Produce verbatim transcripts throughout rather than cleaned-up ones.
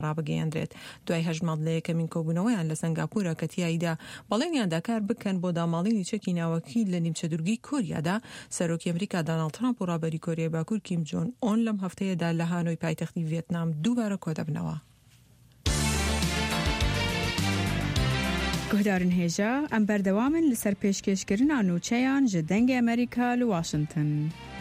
ڕابگەیاندرێت. دوای هەژد مانگ لە یەکەمین کۆبوونەوەیان لە سنگاپورە کە تیایدا بەڵێنیان داکار بکەن بۆ داماڵینی چەکی ناوەکی لە نیمچەدورگی کۆریادا، سەرۆکی ئەمریکا دۆناڵد ترامپ و ڕابەری کۆریای باکوور کیم جۆن ئۆن لەم هەفتەیەدا لە هانۆی پایتەختی ڤێتنام دووبارە کۆدەبنەوە. گهدارن هێژە ئەم بەردەوامن لەسەر پێشکەشکردنا نوچەیان ji dengê ئەمریکا لە واشنگتن.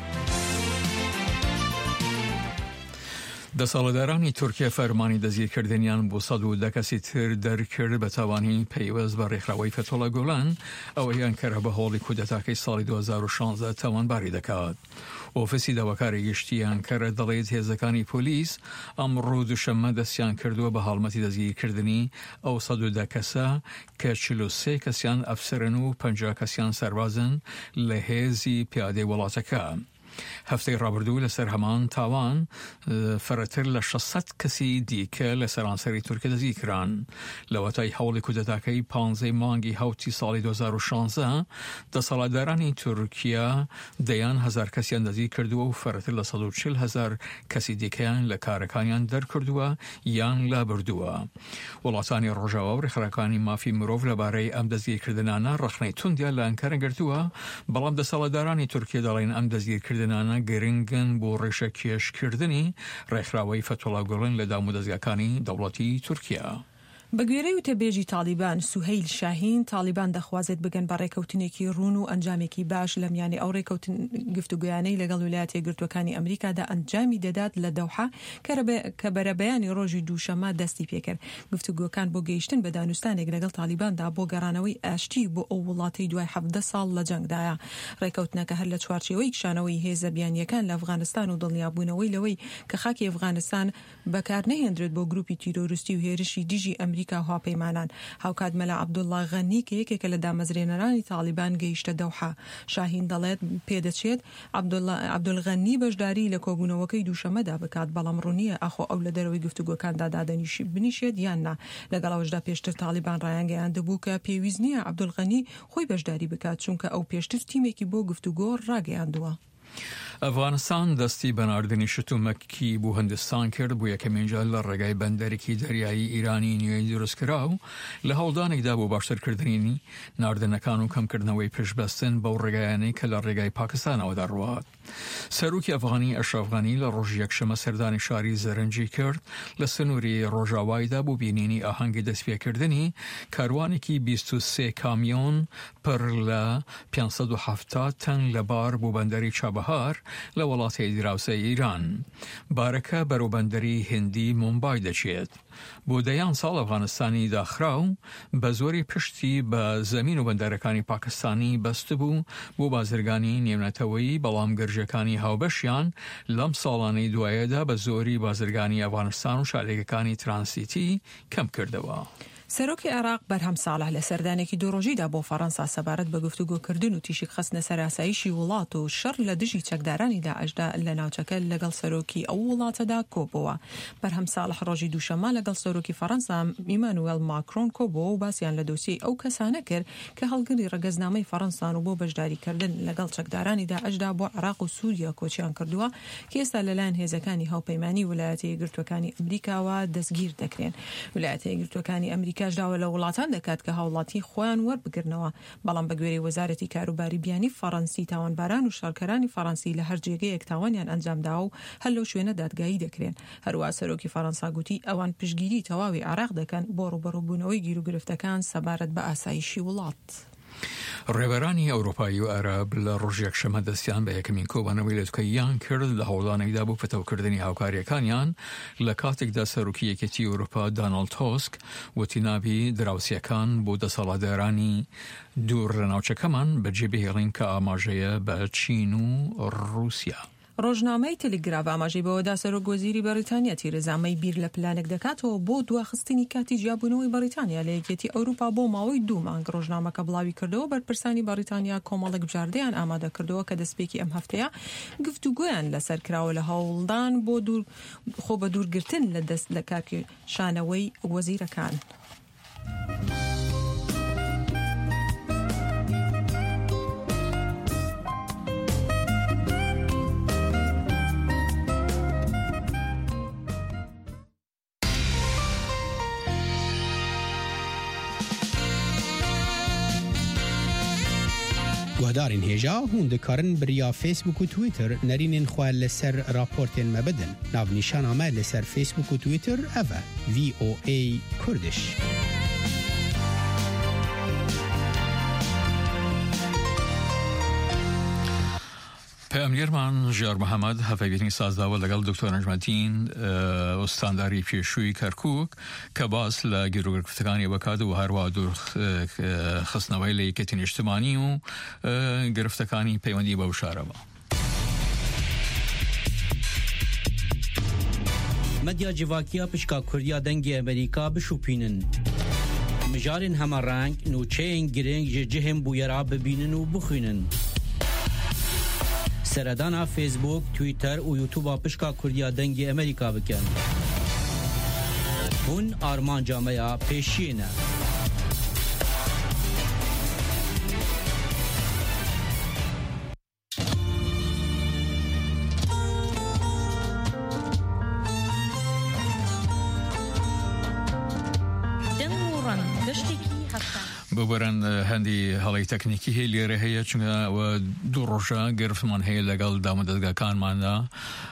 دەسەڵاتدارانی تورکیا فەرمانی دەستگیرکردنیان بۆ سەد و دە کەسی تر دەرکرد بە تاوانی پەیوەست بە ڕێکخراوەی فەتۆڵە گۆلان، ئەوەیان کەرە بە هۆڵی کودەتاکەی ساڵی دوو هەزار و شانزدە تاوانباری دەکات. ئۆفیسی داواکاری گشتیان کەرە دەڵێت هێزەکانی پۆلیس ئەمڕۆ دووشەممە دەستیان کردووە بە هەڵمەتی دەستگیرکردنی ئەو سەد و دە کەسە کە چل و سێ کەسیان ئەفسەرن و پەنجا کەسیان سەربازن لە هێزی پیادەی وڵاتەکە. هەفتەی ڕابردوو لەسەر هەمان تاوان فەرەتر لە شەشسەد کەسی دیکە لە سەرانسەری تورکیا دەستگیرکران. لە وەتای هەوڵی کودەتاکەی پانزەی مانگی هەوتی ساڵی دوو هەزار و شانزدە دەسەڵاتدارانی تورکیا دەیان هەزار کەسیان دەستگیر کردووە و فەرەتر لە سەد و چل هەزار کەسی دیکەیان لە کارەکانیان دەرکردووە یان لابردووە. وڵاتانی ڕۆژاوا و ڕێکخراوەکانی مافی مرۆڤ لەبارەی ئەم دەستگیرکردنانە ڕەخنەی توندیان لە ئەنکارە گرتووە، بەڵام دەسەڵاتدارانی تورکیا دەڵێن ئەم دەستگیرکردنانە گرنگن بۆ ڕێشە کێشکردنی ڕێکخراوەی فەتۆڵە گۆڵن لە دام و دەستگاکانی دەوڵەتی تورکیا. بەگوێرەی وتەبێژی تالیبان سوهەیل شاهین، تالیبان دەخوازێت بگەن بە ڕێکەوتنێکی ڕوون و ئەنجامێکی باش لە میانی ئەو ڕێکەوتن گفتوگویانەی لەگەڵ ویلایەتە یەکگرتووەکانی ئەمریکادا ئەنجامی دەدات لە دەوحە کە بەرەبەیانی ڕۆژی دووشەممە دەستی پێکرد. گفتوگوەکان بۆ گەیشتن بە دانوستانێک لەگەڵ تالیباندا بۆ گەڕانەوەی ئاشتی بۆ ئەو وڵاتی دوای حەڤدە ساڵ لە جەنگدایە. ڕێکەوتنەکە هەر لە چوارچێوەی کشانەوەی هێزە بیانیەکان لە ئەفغانستان و دڵنیابوونەوەی لەوەی کە خاکی ئەفغانستان بەکار نەهێنرێت بۆ گروپی تیرۆریستی و هێرشی دژی ئەمریکا هاوپەیمانان. هاوکات مەلا عەبدوڵڵا غەنی کە یەکێکە لە دامەزرێنەرانی تالیبان گەیشتە دەوحە. شاهین دەڵێت پێدەچێت عەبدوڵغەنی بەشداری لە کۆبوونەوەکەی دووشەمەدا بکات، بەڵام ڕوونیە ئەخۆ ئەو لە دەرەوەی گفتوگۆکاندا دادەنیشی بنیشێت یان نا. لەگەڵ ئەوەشدا پێشتر تالیبان ڕایانگەیان دەبوو کە پێویست نییە عەبدوڵغەنی خۆی بەشداری بکات، چونکە ئەو پێشتر تیمێکی بۆ گفتوگۆ ڕاگەیاندووە. ئەفغانستان دەستی بەناردنی شتومەکی بۆ هەندستان کرد بۆ یەکەمین جار لە ڕێگای بەندەرێکی دەریایی ئیرانی نوێی دروستکرا و لە هەوڵدانێکدا بۆ باشترکردنی ناردنەکان و کەمکردنەوەی پشبەستن بەو ڕێگایانەی کە لە ڕێگای پاکستانەوە دەڕوات. سەرۆکی ئەفغانی ئەشرەف غەنی لە ڕۆژی یەکشەمە سەردانی شاری زەرنجی کرد لە سنووری ڕۆژاوایدا بۆ بینینی ئاهەنگی دەستپێکردنی کاروانێکی بیست و سێ کامیۆن پڕ لە پێنجسەد و هەفتاد تەن لەبار بۆ بەندەری چابەهار لە وڵاتی دراوسەی ئیران. بارەکە بەرەو بەندەری هندی مومبای دەچێت. بۆ دەیان ساڵ ئەفغانستانی داخراو بە زۆری پشتی بە زەمین و بەندەرەکانی پاکستانی بەست بوو بۆ بازرگانی نێونەتەوەی، بەڵام گەرجەکانی هاوبەشیان لەم ساڵانەی دوایەدا بە زۆری بازرگانی ئەفغانستان و شارێکەکانی ترانسیتی کەم کردەوە. سەرۆکی عێراق بەرهەم ساڵح لە سەردانێکی دوڕۆژیدا بۆ فەڕەنسا سەبارەت بە گفتوگۆکردن و تیشک خستنە سەر ئاسایشی وڵات و شەڕ لە دژی چەکدارانی داعشدا لە ناوچەکە لەگەڵ سەرۆکی ئەو وڵاتەدا کۆبووە. بەرهەم ساڵح ڕۆژی دووشەممە لەگەڵ سەرۆکی فەڕەنسا ئیمانوێل ماکرۆن کۆبووە و باسییان لە دۆسیەی ئەو کەسانە کرد کە هەڵگری ڕەگەزنامەی فەڕەنسان و بۆ بەشداریکردن لەگەڵ چەکدارانی داعشدا بۆ عێراق و سووریا کۆچیان کردووە کە ئێستا لەلایەن هێزەکانی هاوپەیمانی ویلایەتە یەکگرتووەکانی ئەمریکاوە دەستگیر دەکرێن. ویلایەتە یەکگرتووەکانی ئەمریکاش داوە لە وڵات دەکات کە هاوڵاتی خۆیان وەربگرنەوە، بەڵام بە گوێرەی وەزارەتی کاروباری بیانی فەڕەنسی تاوانباران و شارکەرانی فەڕەنسی لە هەر جێگەیەک تاوانیان ئەنجامداوە و هەر لەو شوێنە دادگایی دەکرێن. هەروە سەرۆکی فەڕەنسا گوتی ئەوان پشگیری تەواوی عێراق دەکەن بۆ ڕوبەڕووبوونەوەی گیر و گرفتەکان سەبارەت بە ئاسایشی وڵات. ڕێبەرانی ئەوروپایی و عەرەب لە ڕۆژی یەکشەممە دەستیان بە یەکەمین کۆبانەوەی لەتکەیان کرد لە هەوڵانێکدا بۆ فتەوکردنی هاوکاریەکانیان لە کاتێکدا سەرۆکی یەکێتی ئەوروپا داناڵد تۆسک وتی نابی دراوسیەکان بۆ دەسەڵاتدارانی دوور لە ناوچەکەمان بەجێبهێڵین کە ئاماژەیە بە چین و ڕووسیا. ڕۆژنامەی تەلگراف ئاماژەی بەوەدا سەرۆک وەزیری بەریتانیا تیرەزامەی بیر لە پلانێک دەکاتەوە بۆ دواخستنی کاتی جیابوونەوەی بەریتانیا لە یەکێتی ئەوروپا بۆ ماوەی دوو مانگ. ڕۆژنامەکە بڵاوی کردەوە بەرپرسانی بەریتانیا کۆمەڵێک بژاردەیان ئامادە کردەوە کە دەستپێکی ئەم هەفتەیە گفتوگویان لەسەر کراوە لە هەوڵدان بۆ دوور خۆ بە دوورگرتن لە دەست لە کارکێشانەوەی وەزیرەکان. گهدارین هجا هون دکارن بریا فیسبوک و تویتر نرینین خواه لسر راپورتین مبدن. ناو نشان آمه لسر فیسبوک و تویتر اوه وی او ای کردش. پامنیرمان جار محمد هفته سازده و لگل دکتر نجمتین استانداری پیشوی کرکوک که باز لگیرو گرفتگانی وکاد و هر وادور خصنوی لیکتین اجتماعی و گرفتگانی پیوندی با وشاره با. مدیا جواکیا پشکا کردیا دنگی امریکا بشوپینن. مجارن همه رنگ نوچه گرنگ جهم بویرا ببینن و بخوینن. سردانا فیسبوک، تویتر و یوتیوب پشکا کردیا دنگی امریکا بکن. هون آرمان جامعه پیشینه. ببرن هندی حالی تکنیکی هی لیره هی چون و دو روزا گرفت من هی لگال دامدگاه کان ماندا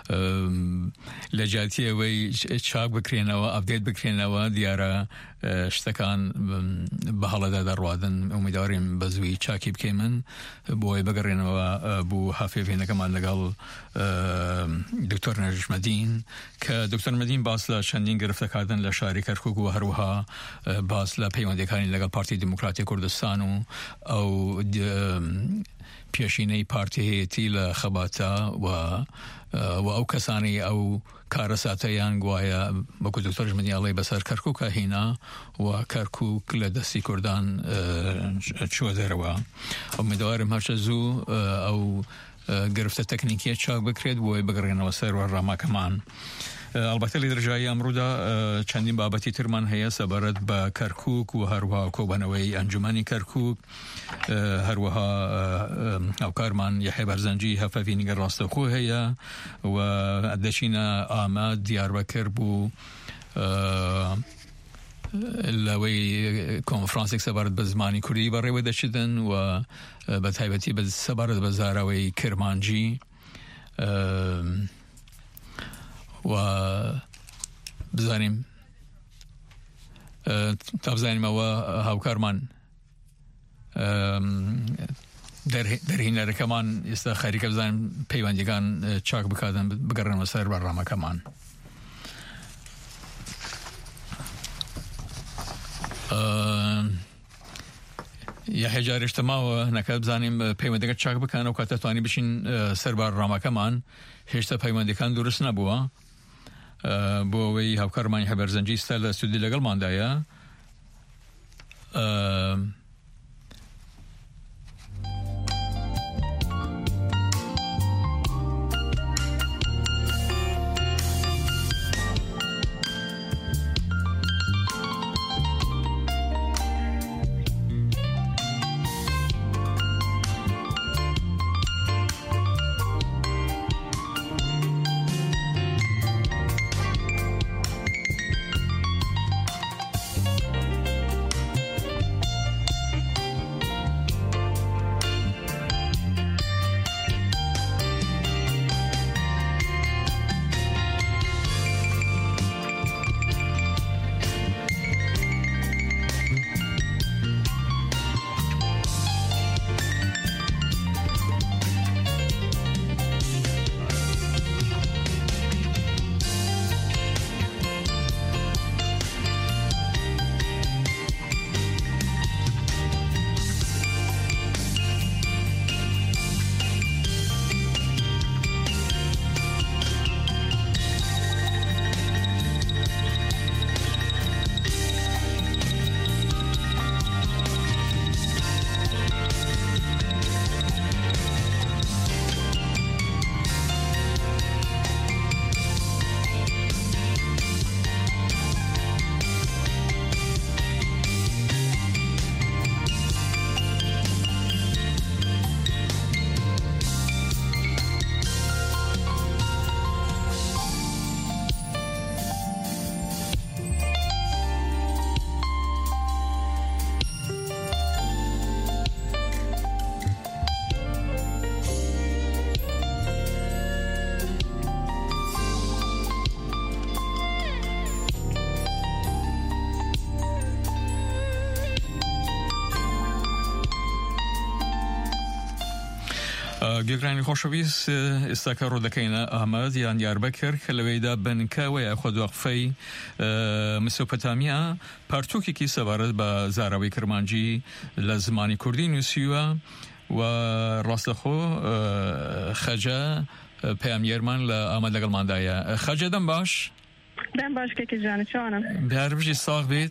لجاتی وی چاق بکرینه و آپدیت بکرینه و دیاره اشتکان به حال در روادن امیدواریم بزوی چاکی بکیمن بوی بگرینه و بو حافظ هنگ کمان لگال دکتر نجمدین که دکتر نجمدین باصله چندین گرفته کردن لشاری کرکوک و هروها باصله پیوندی کانی لگال پارتی دموکراتی کردستان و پیشینه پارتی هیتی لخباتا و و او کسانی او کارساتیان گوایا بکو دکتر نجمدین الله بسر کرکوک هینا و کرکوک لدستی کردان چو دروا امیدوارم هرچه زو او گرفته تکنیکی چاک بکرید و بگرین و سر و راما کمان. البته لدرجای امرودا چندین بابتی ترمان هیا سبارت با کرکوک و هروها کوبانوی انجمنی کرکوک هروها او کارمان یحیی برزنجی هفوینی راست خو هیا و ادشینا آمد دیاربکر بو لوی کنفرانسی سبارت بزمانی کردی برای وده شدن و به تایبتی به سبارت بزاروی کرمانجی و بزنیم تابزنیم و هاوکارمان در در این رکمان است خیلی که بزنیم پیوندگان چاک بکردن بگرن و سر برنامه کمان یا هجار اجتماع و نکات بزنیم پیوندگان چاک بکن و کات توانی بشین سر برنامه کمان هشت پیوندگان درست نبوده بو وی هاوکارمان یحیی برزنجی استال استودیو لگل ماندایا گەگرانی خۆشەویست ئێستاکە ڕوودەکەینە ئەحمەد یان دیاربەکر کە لەوەیدا بنکەوەیە خۆدوەقفەی مسۆپۆتامیا پارتووکێکی سەبارەت بە زاراوەی کرمانجی لە زمانی کوردی نووسیوە و ڕاستەخۆ خەجە پەیامێرمان لە ئەمە لەگەڵماندایە. خەجە دەم باش؟ دەم باش کێکی جوانە چۆنە؟ بەهەربژی ساغ بێت.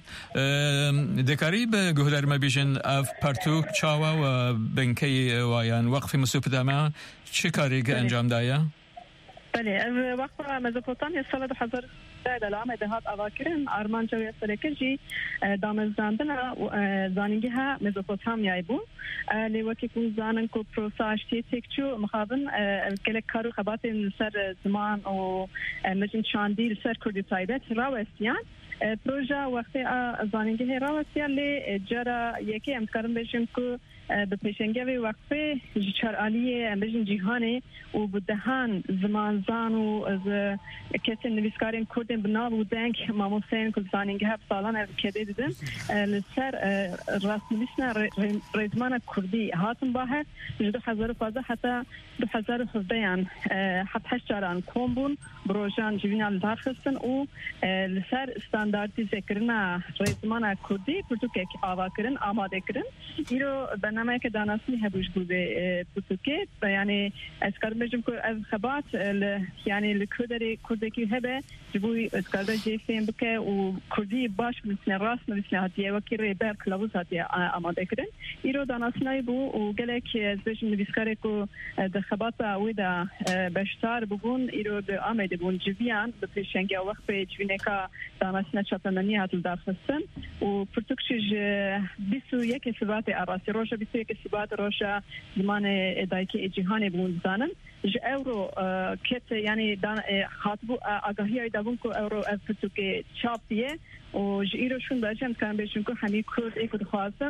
دەکاری بە گوهدارمە بێژن ئەف پەرتووک چاوە و بنکەی وایان وەقفی مسۆپۆتامیا چه کارێک ئەنجامدایە؟ بله وقت مزوپوتامیا سال دو هزار ده لام دهات آواکرن آرمان جوی سرکرجی دامزداندن زانینگی ها مزوپوتامیا بود لیوکی کو زانن کو پروساشتی تکچو مخابن کلک کارو خبات سر زمان و مجن شاندی سر کردی تایبت راوستیان پروژه وقتی زانینگی راوستیان لی جرا یکی امکارم بشیم که به پیشنگی وقفه چرعالی امروز جهانی و بدهان زمان زان و از کسی نویسکارین کردن بنا بودن که ماموسین که زانینگی ها سالانه کده دیدن لسر رسمیشنا رزمان کردی هاتن باهر دو هزار و پانزده حتی دو هزار و هفده یان حتی هشت جاران کم بون بروژان جوینال دارخستن و لسر استانداردی ذکرنا رزمان کردی پرتو که آوا کرن آماده کرن ایرو نمایی که دانستی هبوش بوده پرتوکه یعنی از کارمجم که از خبات یعنی لکردی کردی که هبه جبوی از کارده جیفیم بکه و کردی باش مثل راست مثل هاتیه و که ریبر کلاوز هاتیه آماده کردن ایرو دانستی بو و گله که از بهش نویسکاری که در خبات ویدا بشتار بگون ایرو در آمده بون جویان به پیشنگی وقت به جوینه که دانستی چاپمنی هاتل دارستن و پرتوکشش بیست و یک سبات عراسی روش بیست و یک سبات روش زمان دایکی جهانی بون زنن ج اورو کت یعنی دان خاطبو آگاهی های دابون که اورو از پرتوک چاپیه و ج ایروشون باجم کن بهشون که همی کرد ایکود خواستن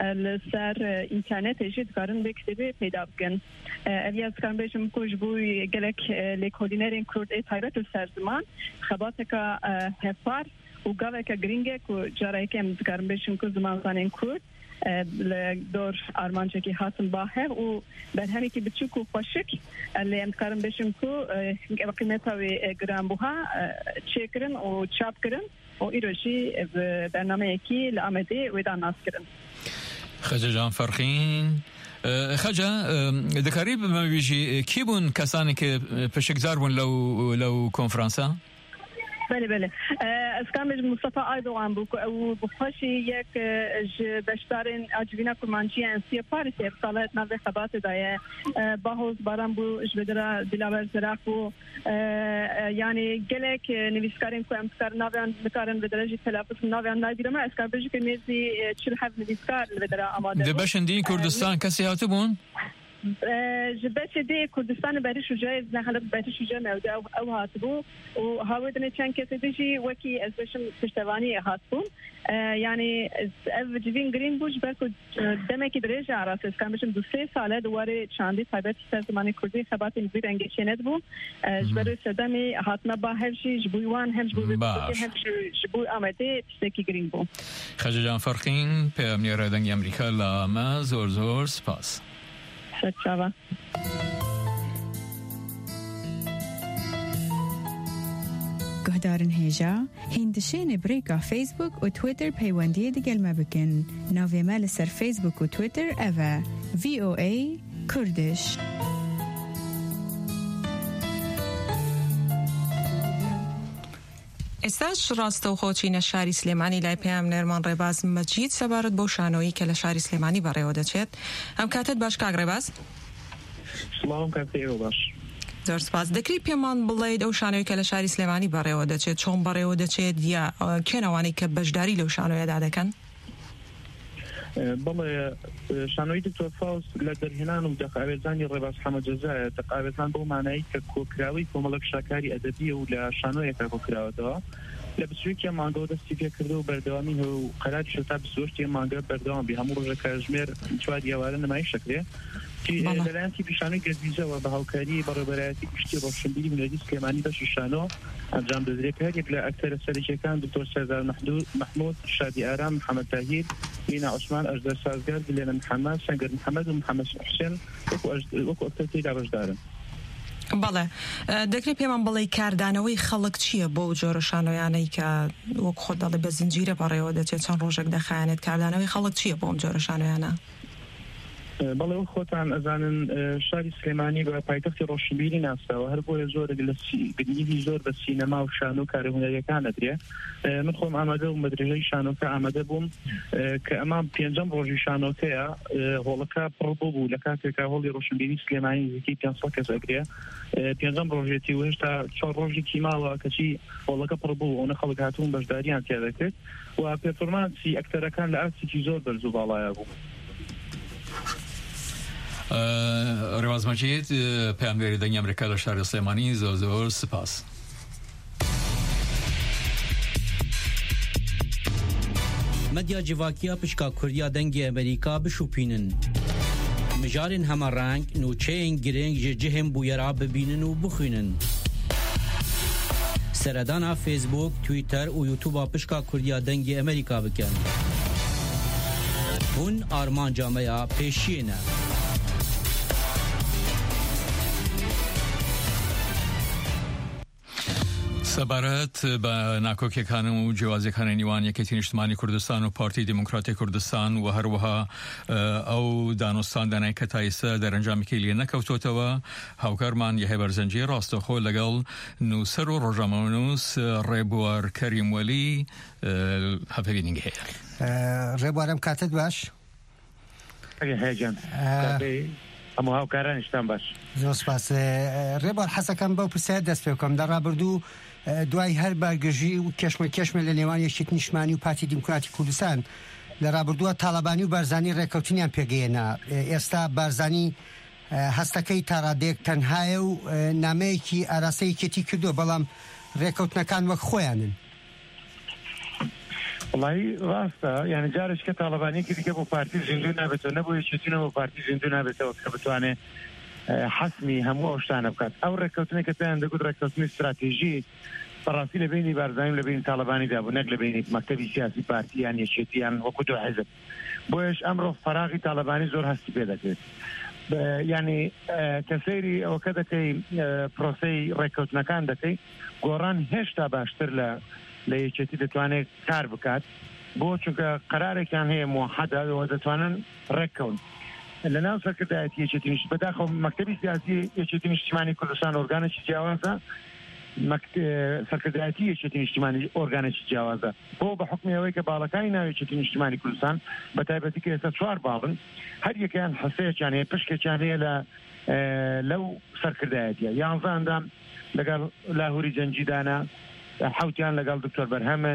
لسر اینترنت اجید کارن به کتابی پیدا بکن. اولیاز کن بهشون که جبوی گلک لیکودینرین کرد ای تایبت سر زمان خبات که هفار و گاوه که گرینگه که جارایی که امزکارن بهشون که زمان زنین کرد دور آرمانچه که حاصل باهر و بر همی که بچوک و خوشک اللي امکارم بشم که قیمتا و گرام بوها چکرن و چاپ کرن و ایروشی برنامه یکی لآمده و داناس کرن. خجا جان فرخین خجا دکاری بما بیجی کی بون کسانی که پشکزار بون لو لو کنفرانسا؟ بله بله از کامج مصطفی ایدوغان بو او بخشی یک بشتارین اجوینا کرمانچی انسی پاریس افصالات نوی خبات دایه باهوز باران بو جبدرا دلاور زراق بو یعنی گلک نویسکارین که امسکار نویان بکارن به درجه تلافظ نویان نایدیرم از کامج که میزی چل حف نویسکار لبدرا آماده ده بشندی کردستان کسی هاتو بون؟ جبت دی کردستان برای شجاع نخالد برای شجاع موده او هاتبو و هاودن چند کسی دیجی وکی از بشم پشتوانی هاتبون یعنی از جوین گرین بوش برکو دمه که درجه عراس است کم بشم دو سه ساله دواره چندی تایبت سازمان کردی خبات نزیر انگیشنت بو جبر سدمی هاتنا با هرشی جبویوان هم جبوی هم جبوی آمده تشتکی گرین بو. خجا جان فرخین پیامنی دنگ امریکا لامه زور زور سپاس. شبا گهدارن هیجا هندشین بریکا فیسبوک و تویتر پیوندی دیگل ما بکن ناوی مال سر فیسبوک و تویتر اوه وی او ای کردش. استاش راستو خوچین شهری سلیمانی لای پیام نرمان رباز مجید سبارت بو شانویی که لشهری سلیمانی برای وده چید هم کاتت باش که رباز؟ سلام کاتی رو باش. زور سپاس. دکری پیمان بلید او شانویی که لشهری سلیمانی برای وده چید چون برای وده چید یا کنوانی که بجداری لو شانویی داده کن؟ بله شانوی دکتر فاوز لدرهنان و دقایقانی رباز حمد جزاء دقایقان به معنی که کوکراوی کمالک شکاری ادبی و لشانوی که کوکراو دا لبسوی که مانگو دستی که کرده و بردوامی و قرار شده بسوشتی مانگو بردوام بی همون روز کارجمر چواد یوارن نمایش شکلی لەلایەنی پیشانەی گەزیزەوە بە هاوکاری بەڕێوەبەرایەتی گشتی ڕۆشنبیری بنەری سلێمانی بەشی شانۆ ئەنجام دەدرێت کە یەک لە ئەکتەرە سەرەکیەکان دکتۆر سەردار محمود، شادی ئارام، محەممەد تاهیر، مینا عوسمان، ئەژدەر سازگار، دلێنە محەممەد، سەنگەر محەممەد و محەممەد حوسێن وەکو ئەکتەر تێدا بەشدارن. بەڵێ دەکرێت پێمان بڵێ کاردانەوەی خەڵک چییە بۆ جۆرە شانۆیانەی کە وەک خۆت دەڵێ بە زنجیرە بەڕێوە دەچێت چەند ڕۆژێک دەخایەنێت، کاردانەوەی خەڵک چییە بۆ ئەم جۆرە شانۆیانە؟ بەڵێ خۆتان ئەزانن شاری سلێمانی بە پایتەختی ڕۆشنبیری ناساوە، هەر بۆیە زۆر لە گرنگی زۆر بە سینەما و شانۆ کارە هونەریەکان دەدرێت. من خۆم ئامادە و مەدرێژەی شانۆکە ئامادە بووم کە ئەمان پێنجەم ڕۆژی شانۆکەیە هۆڵەکە پڕ بوو لە کاتێکا هۆڵی ڕۆشنبیری سلێمانی زیکی پێنجسەد کەس ئەگرێ. پێنجەم ڕۆژێتی و هێشتا چوار ڕۆژێکی ماوە کەچی هۆڵەکە پڕ بوو ئەوە خەڵک هاتوون بەشداریان تێ دەکرد و پێرفۆرمانسی ئەکتەرەکان لە ئاسێکی زۆر بەرز و باڵایە بوو. ڕێواز مەجید، پەیامبەری دەنگی ئەمریکا لە شاری سلێمانی، زۆر زۆر سپاس. مەدیا جیڤاکیە پشکا کوردیا دەنگی ئەمریکا بشوپینن. مژارên هەمەڕەنگ نوچەیەن گرنگ ji cihên bûyera bibînin û bixwînin. Seredana Facebook, Twitter û YouTube'a pişka Kurdiya dengê Amerîka bikin. Hûn armanca me ya pêşiyê ne. سەبارەت بە ناکۆکیەکان و جیاوازیەکانی نیوان یەکێتی نیشتمانی کوردستان و پارتی دیموکراتی کوردستان و هەروەها ئەو دانوستان دانای کە تایسە دەرەنجامێکی لێ نەکەوتۆتەوە، هاوکارمان یەحیا بەرزەنجی ڕاستەخۆ لەگەڵ نووسەر و ڕۆژنامەنووس ڕێبوار کەریم وەلی هەفەبینینگ هەیە. ڕێبوارم کاتت باش؟ هەیەجان ئەمە هاوکارانیشتان باش. زۆر سپاس. ڕێبوار حەسەکەم بەو پرسیار دەست پێ بکەم. لە ڕابردوو دوای هەر بارگەژی و کێشمە کێشمە لە نێوان یەکێتی نیشتمانی و پارتی دیموکراتی کوردستان لە ڕابردووە تاڵەبانی و بارزانی ڕێکەوتنیان پێگەیەنا. ئێستا بارزانی هەستەکەی تاڕادێک تەنهایە و نامەیەکی ئاراسەیەکێتی کردووە، بەڵام ڕێکەوتنەکان وەک خۆیانن. وڵی ڕاستە، یعنی جارش کە تاڵەبانێکی دیکە بۆ پارتی زیندوو نابێتەوە، نەبوو یەکێتیەوە بۆ پارتی زیندوو نابێتەوە کە بتوانێت حەسمی هەموو ئەو شتانە بکات. ئەو ڕێکەوتنێک کە پێیان دەگوت ڕێکەوتنی استراتیژی بەڕاستی لە بینی بارزانی لە بینی تاڵەبانیدا بوو، نەک لە بینی مەکتەبی سیاسی پارتیان یەکێتیان وەکو دو حیزب. بۆیش ئەمڕۆ فەراغی تاڵەبانی زۆر هەستی پێ دەکرێت. یعنی کە سەیری ئەوەکە دەکەی پرۆسەی ڕێکەوتنەکان دەکەی، گۆڕان هێشتا باشتر لە لە یەکێتی دەتوانێت کار بکات، بۆ چونکە قەرارێکیان هەیە موحەدەوە دەتوانن ڕێککەون لە ناو سەرکردایەتی یەکێتی نیشت. بەداخەو مەکتەبی سیاسی یەکێتی نیشتیمانی کوردستان ئۆرگانێکی جیاوازە، سەرکردایەتی یەکێتی نیشتیمانی ئۆرگانێکی جیاوازە، بۆ بە حکمی ئەوەی کە باڵەکانی ناو یەکێتی نیشتیمانی کوردستان بە تایبەتی کە ئێستا چوار باڵن، هەر یەکیان حسەیەکیان هەیە، پشکێکیان هەیە لە لەو سەرکردایەتیە. یانزەیان لەگەڵ لاهووری جەنجیدانە، حوتیان لەگەڵ دکتۆر بەرهەمن،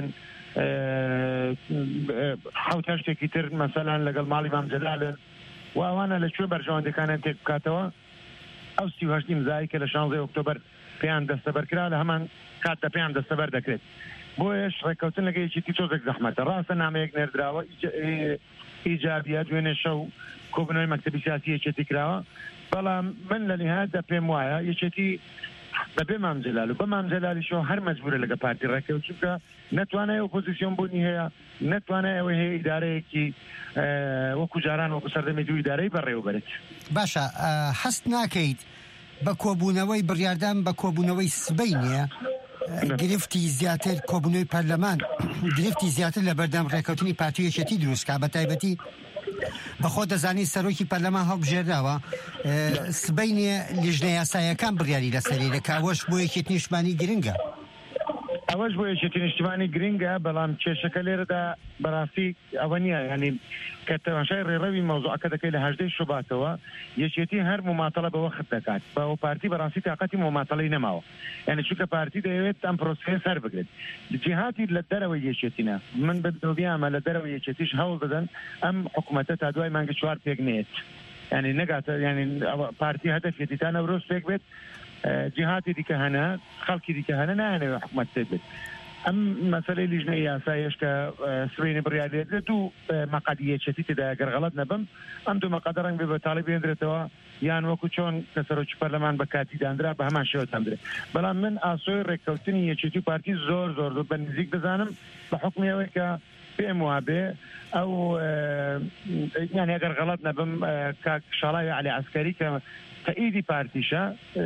حوت هەشتێکی تر مەسەلەن لەگەڵ ماڵی مام جەلالن و ئەوانە لەکوێ بەرژەوەندەکانیان تێک بکاتەوە. ئەو سی و هەشتی مزایی کە لە شانزەی ئۆکتۆبەر پێیان دەستەبەرکرا لە هەمان کاتدا پێیان دەستەبەر دەکرێت. بۆیش ڕێکەوتن لەگە یەکێتی تۆزێک زەحمەتە. ڕاستە نامەیەک نێردراوە ئیجابیە، دوێنێ شەو کۆبنەوەی مەکتەبی سیاسی یەکێتی کراوە، بەڵام من لە نهایەتدا پێم وایە یەکێتی بەبێ مام جەلال و بە مام جەلالیشەوە هەر مەجبورە لەگە پارتی ڕێکەوت، چونکە نەتوانای ئۆپۆزیسیۆن بوونی هەیە، نەتوانای ئەوەی هەیە ئیدارەیەکی وەکو جاران وەکو سەردەمی دوو ئیدارەی بەڕێوەبەرێت. باشە، هەست ناکەیت بە کۆبوونەوەی بڕیاردان بە کۆبوونەوەی سبەی نییە، گرفتی زیاتر کۆبوونەوەی پەرلەمان گرفتی زیاتر لە بەردەم ڕێکەوتنی پارتی یەکێتی دروستکا، بە تایبەتی بەخۆ دەزانی سەرۆکی پەرلەمان هەڵبژێرداوە سبەی نییە لیژنە یاساییەکان بڕیاری لەسەری دەکا. ئەوەش بۆ یەکێتی نیشتیمانی گرنگە. ئەوەش بۆ یەکێتی نیشتیمانی گرنگە، بەڵام کێشەکە لێرەدا بەڕاستی ئەوە نییە. ینی کە تەماشای ڕێڕەوی مەوزوعەکە دەکەی لە هەژدەی شوباتەوە، یەکێتی هەر مماتەڵە بە وەخت دەکات، بەەوە پارتی بەڕاستی تااقەتی مماتەڵەی نەماوە. یعنی چونکە پارتی دەیەوێت ئەم پرۆسەیە سەر بگرێت. جیهاتی لە دەرەوەی یەکێتینە، من بەدڵنیامە لە دەرەوەی یەکێتیش هەوڵ بدەن ئەم حکوومەتە تا دوای مانگی چوار پێک نێت، ینی نەگاتە، ینی پارتی هەدەفێتی تا نەورۆز پێک بێت، جیهاتی دیکە هەنە، خەڵکی دیکە هەنە نایەنەوە حکوومەت پێک بێت. ئەم مەسەلەی لیژنەی یاسایش کە سبەینە بڕیارێت دوو مەقادیەکێتی تێدا گەرغەڵەت نەبم ئەم دوو مەقادە ڕەنگ بێ بە تاڵی بێنرێتەوە یان وەکو چۆن کە سەرۆکی پەرلەمان بە کاتی دانرا بە هەمان شێوە دەمدرێت بەڵام من ئاسۆی ڕێککەوتنی یەکێتی و پارتی زۆر زۆر بە نزیک دەزانم بە حکمیەوەی کە پێم وابێ ئەو یان ئەگەر غەڵەت نەبم کاک شاڵای عەلی عەسکەری کە تەئیدی پارتیشە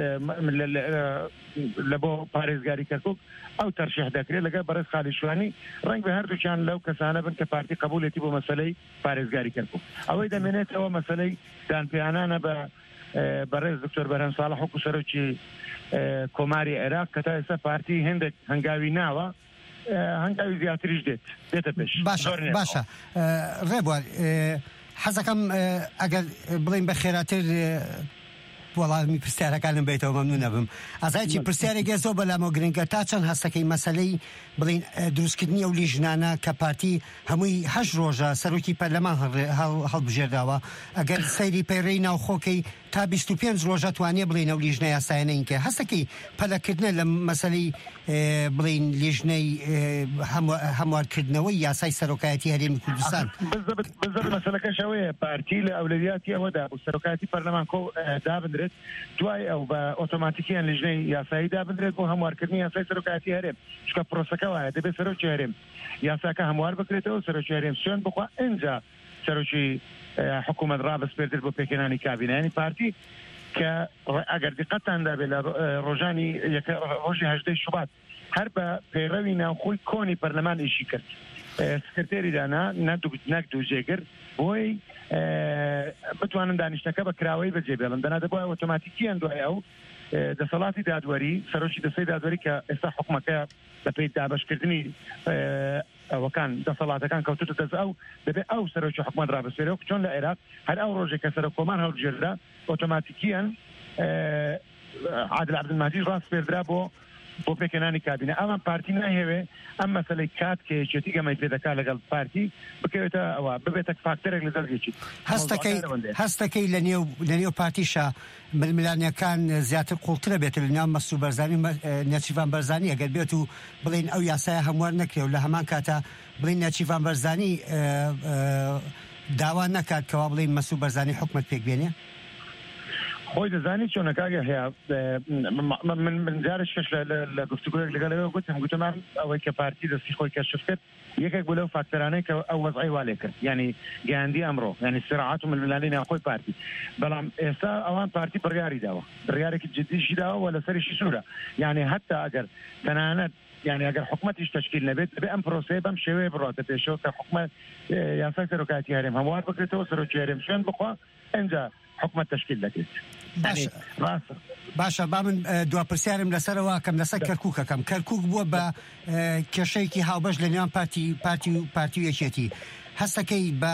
لە بۆ پارێزگاری کەرکووک ئەو تەرشیح دەکرێت لەگەڵ بەڕێز خالیشوانی ڕەنگ بە هەردووچیان لەو کەسانە بن کە پارتی قبوڵێتی بۆ مەسەلەی پارێزگاری کەرکووک ئەوەی دەمێنێتەوە مەسەلەی دانپێیانانە بە بەڕێز دکتۆر بەرهەم ساڵح وەکو سەرۆکی کۆماری عێراق کە تا ئێستا پارتی هێندێک هەنگاوی ناوە هەنگاوی زیاتریش دێت دێتە پێش باشە باشە ڕێبوار حەزەکەم ئەگەر بڵین بە خێراتر وەڵامی پرسیارەکانم بێتەوە مەمنوو نەبم ئازایکی پرسیارێکی زۆر بەلامەوە گرنگە تا چەند هەستەکەی مەسەلەی بڵین دروستکردنی ئەو لیژنانە کە پارتی هەمووی هەشت ڕۆژە سەرۆکی پەرلەمان هەڵبژێرداوە ئەگەر سەیری پەیڕەی ناوخۆکەی تا بیست و پێنج ڕۆژە توانێ بڵین ئەو لیژنە یاسایانەین کە هەستەکەی پەلەکردنە لە مەسەلەی بڵین لیژنەی هەموارکردنەوەی یاسای سەرۆکایەتی هەرێمی کوردستان بزەر مەسەلەکەش ئەوەیە پارتی لە ئەولەویاتی ئەوەدا و سەرۆکایەتی پەرلەمان کۆ دابدرێت دوای ئەو بە ئۆتۆماتیکیان لیژنەی یاسایی دابدرێت بۆ هەموارکردنی یاسای سەرۆکایەتی هەرێم چکە پرۆسەکە وایە دەبێت سەرۆکی هەرێم یاساکە هەموار بکرێتەوە سەرۆکی هەرێم سوێن بخوا ئینجا سەرۆکی حکوومەت ڕابەسپێردر بۆ پێکەنانی کابینە ینی پارتی کە ئەگەر دیقەتان دابێت لە ڕۆژانی ڕۆژی هەژدەی شوبات هەر بە پەیڕەوی ناوخۆی کۆنی پەرلەمان ئیشی کرد سکرتێری دانا نەک دوو جێگر بۆی بتوانن دانیشتەکە بە کراوەی بەجێ بێڵن دەنا دەبووە ئۆتۆماتیکیان دوای ئەو دەسەڵاتی دادوەری سەرۆکی دەسەی دادوەری کە ئێستا حکومەکە بە پێی دابەشکردنی ئەوەکان دەسەڵاتەکان کەوتوتە دەست ئەو دەبێت ئەو سەرۆکی حکومەت ڕابەسپێرێەوە چۆن لە عێراق هەر ئەو ڕۆژێک کە سەرۆکۆمان هەڵبژێردا ئۆتۆماتیکیان عادل عەبدولماجید ڕاستپێردرا بۆ بۆ پێکەنانی کابینە ئەمان پارتی ناهێوێ ئەم مەسەلەی کات کە یەکێتی گەمەی پێدەکا لەگەڵ پارتی بکەوێتە ئەوە ببێتە فاکتەرێک لە دەستێکی هەستەکەی لە نێو لە نێو پارتیشە ململانیەکان زیاتر قوڵترە بێت لە ناو مەسوود بەرزانی نەچیڤان بەرزانی ئەگەر بێت و بڵین ئەو یاسایە هەموار نەکرێ و لە هەمان کاتە بڵین نەچیڤان بەرزانی داوا نەکات کەوا بڵین مەسوود بەرزانی حکومەت پێک بێنێ خۆی دەزانی چۆنەکاگە هەیە من جارشش لە گفتوگوێک لەگەڵەوە گوتم گوتمان ئەوەی کە پارتی دەستی خۆی کەشف کرد یەکێک بۆ لەو فاکتەرانەی کە ئەو وەزعی والێ کرد ینی گەیاندی ئەمڕۆ ینی سرعات و ململانی ناوخۆی پارتی بەڵام ئێستا ئەوان پارتی بڕیاری داوە بڕیارێکی جدیشی داوە و لەسەریشی سوورە یعنی هەتا ئەگەر تەنانەت يعني اگر حکومتش تشکیل نبید به ام پروسه بم شوی براته پیشو که حکومت یاسای سرکاتی هرم هموار بکرده و سرچ هرم شون بخوا اینجا حکومت تشکیل دکید باش باشە با من دو پرسیارم لەسەرەوە کەم لەسەر کەرکووکەکەم کەرکووک بووە بە کێشەیەکی هاوبەش لە نێوان پارتی پارتی و پارتی و یەکێتی هەستەکەی بە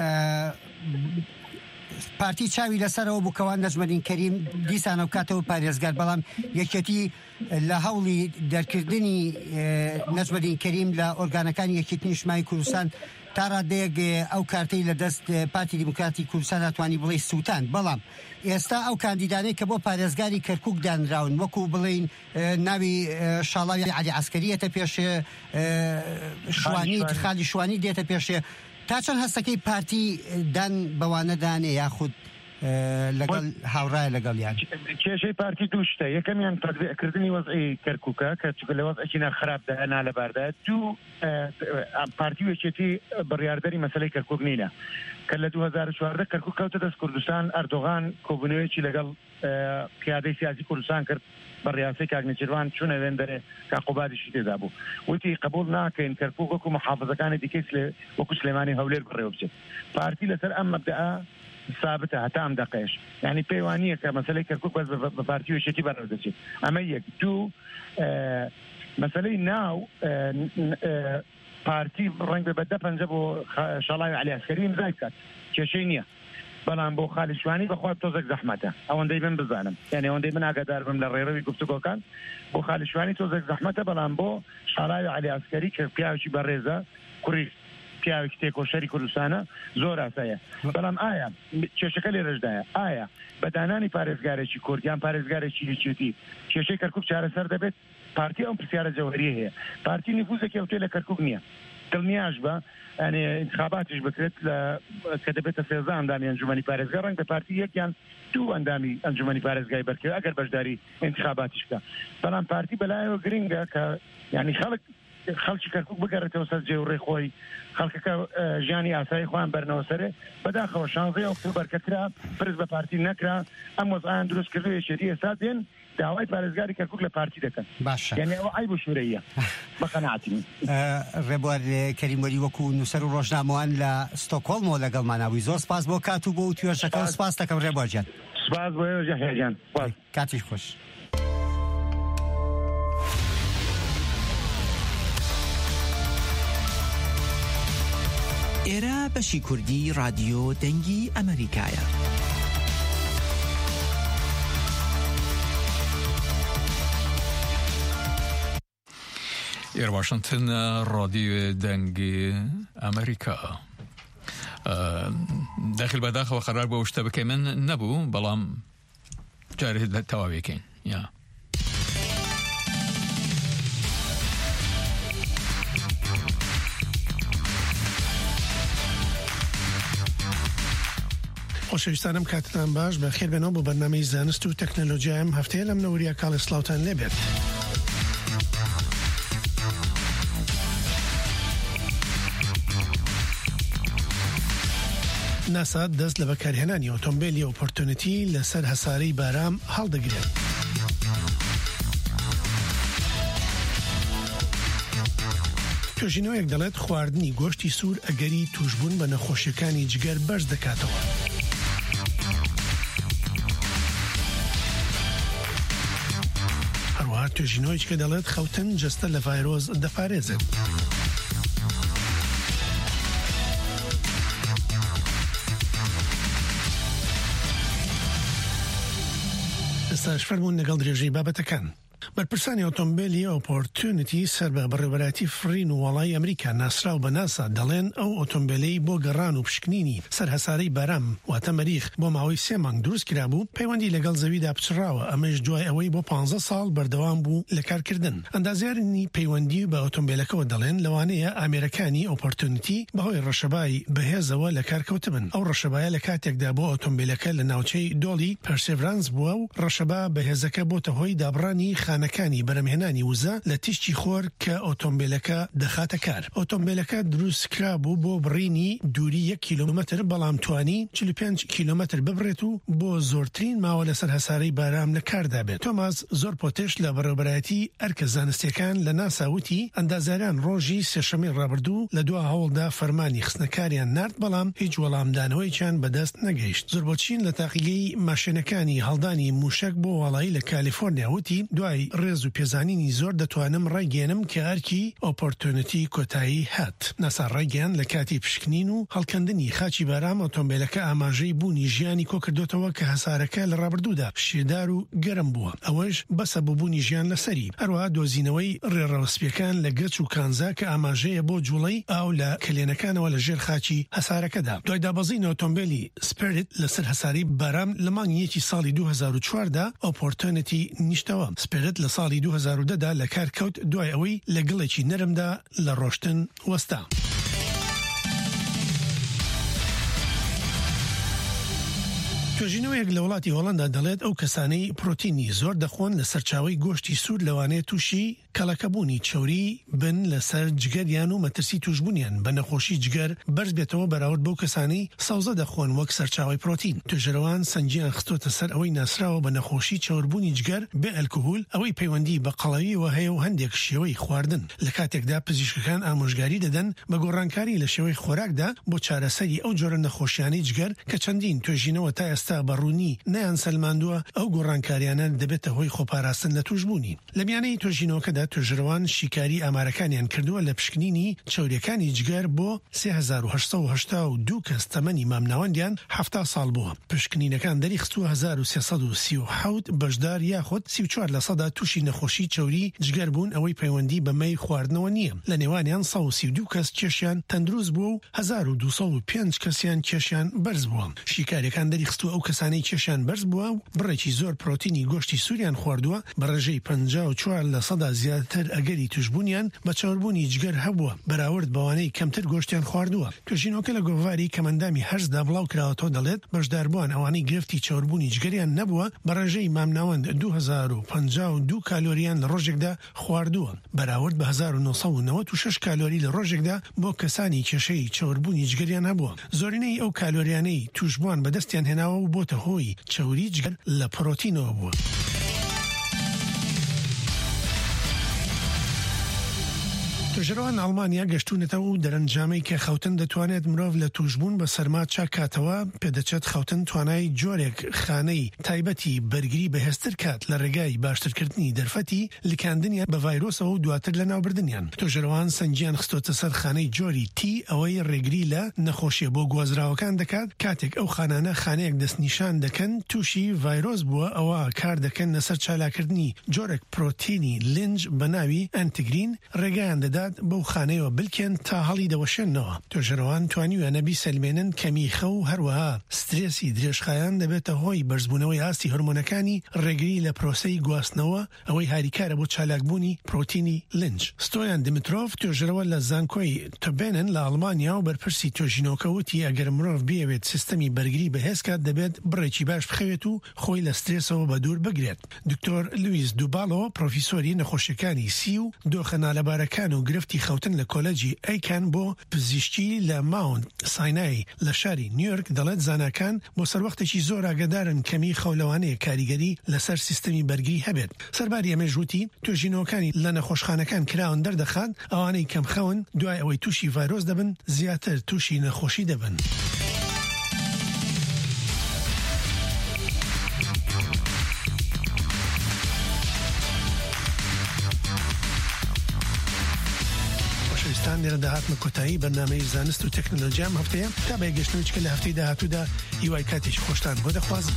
پارتی چاوی لەسەرەوە بووکەوان نەجمەدین کەریم دیسان ئەو کاتەوە پارێزگار بەڵام یەکێتی لە هەوڵی دەرکردنی نەجمەدین کەریم لە ئۆرگانەکانی یەکێتی نیشتیمانی کوردستان تا ڕادەیەک ئەو کارتەی لە دەست پارتی دیموکراتی کوردستان ناتوانی بڵێ سووتان بەڵام ئێستا ئەو کاندیدانەی کە بۆ پارێزگاری کەرکووک دانراون وەکو بڵین ناوی شاڵاوی عەلی عەسکەریەتە پێشێ شوانی خالی شوانی دێتە پێشێ تا چەند هەستەکەی پارتی دان بەوانە دانێ یاخود لەگەڵ هاوڕایە لەگەڵیان کێشەی پارتی دوو شتە یەکەمیان تەطبیقکردنی وەزعی کەرکووکە کە چونکە لە وەزعێکی ناخراپدا هەنا لەباردا دوو پارتی و یەکێتی بڕیاردەری مەسەلەی کەرکووک نینە کە لە دوو هەزار و چواردە کەرکووک کەوتە دەست کوردستان ئەردۆغان کۆبوونەوەیەکی لەگەڵ پیادەی سیاسی کوردستان کرد بە ڕیاسەی کاک نەچیروان چوونە وێندەرێ کاقوبادیشی تێدا بوو وتی قبول ناکەین کەرکووک وەکو محافزەکانی دیکەی وەکو سلێمانی هەولێر بڕێوە بچێت پارتی لەسەر ئەم مەبدەئە ثابتە هەتا ئەم دەقەیەش یعنی پەیوانییە کە مەسەلەی کەرکووک بەس بە پارتی و یەکێتی بەڕێوەدەچێت ئەمە یەک دوو مەسەلەی ناو پارتی ڕەنگ بە بەدە پەنجە بۆ شاڵاوی عەلی عەسکەری ئیمزای بکات کێشەی نییە بەڵام بۆ خالی شوانی بەخوا تۆزێک زەحمەتە ئەوەندەی من بزانم یعنی ئەوەندەی من ئاگادار بم لە ڕێڕەوی گفتوگۆکان بۆ خالی شوانی تۆزێک زەحمەتە بەڵام بۆ شاڵاوی عەلی عەسکەری کە پیاوێکی بەڕێزە کوڕی پیاوێکی تێکۆشەری کوردستانە زۆر ئاسایە بەڵام ئایا کێشەکە لێرەشدایە ئایا بەدانانی پارێزگارێکی کورد یان پارێزگارێکی یەکێتی کێشەی کەرکووک چارەسەر دەبێت پارتی ئەم پرسیارە جەوهەریە هەیە پارتی نفوزێکی ئەوتێ لە کەرکووک نییە دڵنیاش بە ئەنێ انتخاباتیش بکرێت لە کە دەبێتە سێزدە ئەندامی ئەنجومەنی پارێزگای ڕەنگە پارتی یەکیان دوو ئەندامی ئەنجومەنی پارێزگای بەرکرێت ئەگەر بەشداری انتخاباتیش بکە بەڵام پارتی بەلایەوە گرنگە کە یعنی خەڵک خەڵکی کەرکووک بگەڕێتەوە سەر جێ و ڕێخۆی خەڵکەکە ژیانی ئاسایی خۆیان بەرنەوە سەرێ بەداخەوە شانزەی ئۆکتۆبەر کە کرا پرس بە پارتی نەکرا ئەم وەزعیان دروست کردو یەکێتی ئێستا دێن داوای پارێزگاری کەرکووک لە پارتی دەکەن باشە یعنی ئەوە ئای بۆ شوورەیە بە قەناعەتی ڕێبوار کەریموەری وەکو نووسەر و ڕۆژنامەوان لە ستۆکۆڵمەوە لەگەڵماناوی زۆر سپاس بۆ کات و بۆ و توێژەکە و سپاس دەکەم ڕێبوار گیان سپاس بۆ ئێوە هێجان کاتیش خۆش ئێرە بەشی کوردی رادیۆ دەنگی ئەمریکایە. ئێرە واشنگتن رادیۆ دەنگی ئەمریکا داخل بەداخەوە قەرار بۆ شتە بکەی من نەبوو بەڵام جارێ تەواوێکین یا خۆشەویستانم کاتتان باش بە خێر بێنەوە بۆ بەرنامەی زانست و تەکنۆلۆژیا ئەم هەفتەیە لەم نەوەریە کاڵە سلااوتان لێبێت. ناسا دەست لە بەکارهێنانی ئۆتۆمبیلی ئۆپۆرتونیتی لەسەر هەسارەی بارام هەڵدەگرێت. توێژینەوەیەک دەڵێت خواردنی گۆشتی سوور ئەگەری توشبوون بە نەخۆشیەکانی جگەر بەرز دەکاتەوە. هەروەها توێژینەوەیەک کە دەڵێت خەوتن جەستە لە ڤایرۆز دەپارێزێت. ئێستاش فەرموون لەگەڵ درێژەی بابەتەکان. بەرپرسانی ئۆتۆمبیلی ئۆپۆرتونیتی سەر بە بەڕێوەبەراتی فرین و وەڵای ئەمریکا ناسراو بە ناسا دەڵێن ئەو ئۆتۆمبیلەی بۆ گەڕان و پشکنینی سەر هەسارەی بارام واتە مەریخ بۆ ماوەی سێ مانگ دروست کرابوو پەیوەندی لەگەڵ زەویدا پچڕاوە ئەمەش دوای ئەوەی بۆ پانزە ساڵ بەردەوام بوو لە کارکردن. ئەندازیارنی پەیوەندی بە ئۆتۆمبیلەکەەوە دەڵێن لەوانەیە ئامێرەکانی ئۆپۆرتونیتی بەهۆی ڕەشەبای بەهێزەوە لە کارکەوتبن. ئەو ڕەشەبایە لە کاتێکدا بۆ ئۆتۆمبیلەکە لە ناوچەی دۆڵی پەرسێڤرانس بووە و ڕەشەبا بەهێزەکە بۆتە هۆی دابڕانی خانەکانی بەرەمهێنانی وزە لە تیشتی خۆر کە ئۆتۆمبیلەکە دەخاتە کار. ئۆتۆمبیلەکە دروست کرابوو بۆ بڕینی دووری یەک کیلۆمەتر بەڵام توانی چل و پێنج کیلۆمەتر ببڕێت و بۆ زۆرترین ماوە لەسەر هەسارەی بارام لە کاردا بێت. تۆماس زۆر پۆتێش لە بەڕێوەبەرایەتی ئەرکە زانستیەکان لە ناسا وتی ئەندازیاران ڕۆژی سێشەمەی ڕابردوو لە دوا هەوڵدا فەرمانی خستنەکاریان نارد بەڵام هیچ وەڵامدانەوەییان بەدەست نەگەیشت. زۆر بۆچین لە تاقیگەی ماشێنەکانی هەڵدانی موشک بۆ وڵایی لە کالیفۆرنیا وتی دوای ڕێز و پێزانینی زۆر دەتوانم ڕایگەێنم کە ئەرکی ئۆپۆرتونیتی کۆتایی هات. ناسا ڕایگەیان لە کاتی پشکنین و هەڵکەندنی خاچی بارام ئۆتۆمبیلەکە ئاماژەی بوونی ژیانی کۆکردوتەوە کە هەسارەکە لە ڕابردوودا شێدار و گەرم بووە. ئەوەش بەسە بوونی ژیان لەسەری. هەروەها دۆزینەوەی ڕێڕەوسپیەکان لە گەچ و کانزا کە ئاماژەیە بۆ جوڵەی ئاو لە کلێنەکانەوە لە ژێر خاچی هەسارەکەدا. دوای دابەزین ئۆتۆمبیلی سپیریت لەسەر هەساری بارام لە مانگی یەکی ساڵی دوو هەزار و چواردا ئۆپۆرتونیتی نیشتەوە. سپیریت لە ساڵی دوو هەزار و دەدا لە کار کەوت دوای ئەوەی لە گڵێکی نەرمدا لە ڕۆشتن وەستا. توێژینەوەیەک لە وڵاتی هۆڵەندا دەڵێت ئەو کەسانەی پرۆتینی زۆر دەخۆن لە سەرچاوی گۆشتی سوور لەوانەیە تووشی کەڵەکەبوونی چۆری بن لەسەر جگەریان و مەترسی توشببوونیان بە نەخۆشی جگەر بەرز بێتەوە بەراورد بەو کەسانی سەوزە دەخۆن وەک سەرچاوی پرۆتین. توێژەرەوان سنجیان خستۆتە سەر ئەوەی ناسراوە بە نەخۆشی چۆربوونی جگەر بێ ئەلکۆهۆل ئەوەی پەیوەندی بە قەڵەویەوە هەیە و هەندێک شێوەی خواردن. لە کاتێکدا پزیشکەکان ئامۆژگاری دەدەن بە گۆڕانکاری لە شێوەی خۆراکدا بۆ چارەسەری ئەو جۆرە نەخۆشیانەی جگەر کە چەندین توێژینەوە تا ئێستا بەڕوونی نەیان سەلماندووە ئەو گۆڕانکاریانە دەبێتە هۆی خۆپاراستن لە توشببوونی. لە میانەی توێژینەوەکەدا توێژەرەوان شیکاری ئامارەکانیان کردووە لە پشکنینی چۆریەکانی جگەر بۆ سێ هەزار و هەشت سەد و هەشتا و دوو کەس تەمەنی مامناوەندیان هەفتا ساڵ بووە. پشکنینەکان دەری خستووە هەزار و سێسەد و سی و حەوت بەشدار یاخود سی و چوار لە سەدا تووشی نەخۆشی چۆری جگەر بوون ئەوەی پەیوەندی بە مەی خواردنەوە نییە. لە نێوانیان سەد و سی و دوو کەس کێشیان تەندروست بووە و هەزار و دووسەد و پێنج کەسیان کێشیان بەرز بووە. شیکاریەکان دەری خستووە ئەو کەسانەی کێشیان بەرز بووە و بڕێکی زۆر پرۆتینی گۆشتی سووریان خواردووە بە ڕێژەی پەنجا و چوار لە سەدا زیاتر ئەگەری توشبوونیان بە چاوەڕبوونی جگەر هەبووە بەراورد بەوانەی کەمتر گۆشتیان خواردووە. توێژینەوەکە لە گۆڤاری کەمەندامی هەرزدا بڵاو کراوەتەوە دەڵێت بەشداربووان ئەوانەی گرفتی چاوەڕبوونی جگەریان نەبووە بە ڕێژەی مامناوەند دوو هەزار و پەنجا و دوو کالۆریان لە ڕۆژێکدا خواردووە بەراورد بە هەزار و نۆسەد و نەوەت و شەش کالۆری لە ڕۆژێکدا بۆ کەسانی کێشەی چاوەڕبوونی جگەریان هەبووە. زۆرینەی ئەو کالۆریانەی توشبووان بەدەستیان هێناوە و بۆتە هۆی چاوری جگەر لە پرۆتینەوە بووە. توژەرەوان ئەڵمانیا گەشتونەتەوە و دەرەنجامەی کە خەوتن دەتوانێت مرۆڤ لە توشبوون بە سەرما چاکاتەوە پێدەچێت خەوتن توانای جۆرێک خانەی تایبەتی بەرگری بەهێزتر کات لە ڕێگای باشترکردنی دەرفەتی لکاندنیان بە ڤایرۆسەوە و دواتر لە ناوبردنیان. توژەرەوان سەنجیان خستۆتە سەر خانەی جۆری تی ئەوەی ڕێگری لە نەخۆشیە بۆ گوازراوەکان دەکات کاتێک ئەو خانانە خانەیەک دەستنیشان دەکەن تووشی ڤایرۆس بووە ئەوە کار دەکەن لەسەر چالاکردنی جۆرێک پرۆتینی لنج بە ناوی ئەنتیگرین ڕێگەیان دەدات بەو خانەیەوە بلکێن تا هەڵی دەوەشێنەوە. توێژەرەوان توانیویانە بیسەلمێنن کەمیخە و هەروەها سترێسی درێژخایان دەبێتە هۆی بەرزبوونەوەی ئاستی هۆرمۆنەکانی ڕێگری لە پرۆسەی گواستنەوە ئەوەی هاریکارە بۆ چالاکبوونی پرۆتینی لنج. ستۆیان دمیترۆف توێژەرەوە لە زانکۆی توبێنن لە ئەڵمانیا و بەرپرسی توێژینەوەکە وتی ئەگەر مرۆڤ بیەوێت سیستەمی بەرگری بەهێزکات دەبێت بڕێکی باش بخەوێت و خۆی لە سترێسەوە بە دوور بگرێت. دکتۆر لویس دووباڵۆ پرۆفیسۆری نەخۆشیەکانی سی و دۆخە نالەبارەکان و گرفتی خەوتن لە کۆلەجی ئەیکان بۆ پزیشکی لە ماوند ساینای لە شاری نیویۆرک دەڵێت زاناکان بۆ سەروەختێکی زۆر ئاگادارن کەمی خەولەوانەیە کاریگەری لەسەر سیستەمی بەرگری هەبێت. سەرباری ئەمەش وتی توێژینەوەکانی لە نەخۆشخانەکان کراون دەردەخات ئەوانەی کەم خەون دوای ئەوەی تووشی ڤایرۆس دەبن زیاتر تووشی نەخۆشی دەبن. لێرە داهاتمە کۆتایی بەرنامەی زانست و تەکنۆلۆژیام هەفتەیە تا بە گەشتنەوەیچکە لە هەفتەی داهاتوودا هیوای کاتێکی خۆشتان بۆ دەخوازم.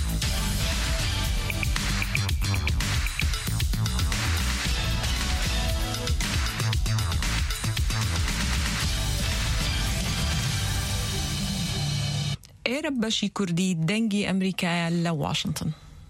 ئێرە بەشی کوردی دەنگی ئەمریکایە لە واشنگتن.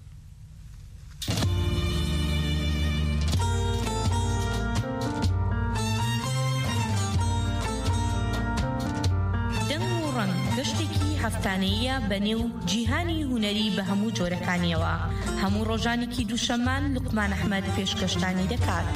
هەفتانەیە بەنێو جیهانی هونەری بە هەموو جۆرەکانیەوە هەموو ڕۆژانێکی دووشەمان لوقمان ئەحمەد پێشکەشتانی دەکات.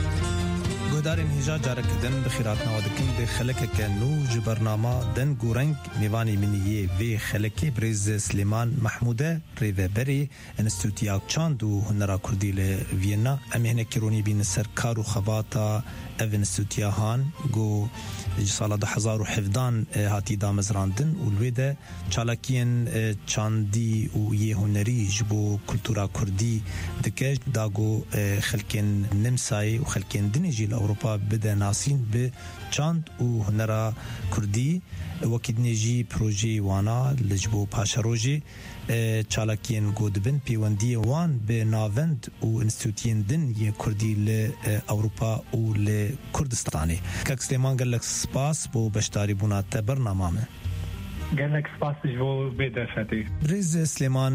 گۆدارên hêja carekidin bi xîratnawa dikin bê xelekeke nû ji bernama deng û reng mêvanê miniyê vê xelekê Birêz Slêman Mehmûde rêveberê Înstitûya Çand û Hunera Kurdî li Vîyena em ê hinekî ronî bînin ser kar û xebata ev înstitûya han got ji sala du hezar û hevdan hatî damezrandin û li wê de çalakiyên çandî û yê hunerî ji bo kultura Kurdî dike da got xelkên Nimsayê û xelkên dinê jî li Ewropa bide nasîn bi çand û hunera Kurdî wekî dinê jî projeyê wana li ji bo paşerojê çalakiyên got dibin pêwendiyê wan bi navend û înstitûyên din yê Kurdî li Ewropa û li Kurdistanê. Kek Slêman gelek spas bo beşdarîbûna te bernama me. gelek spas ji bo vê derfetê. Birêz Slêman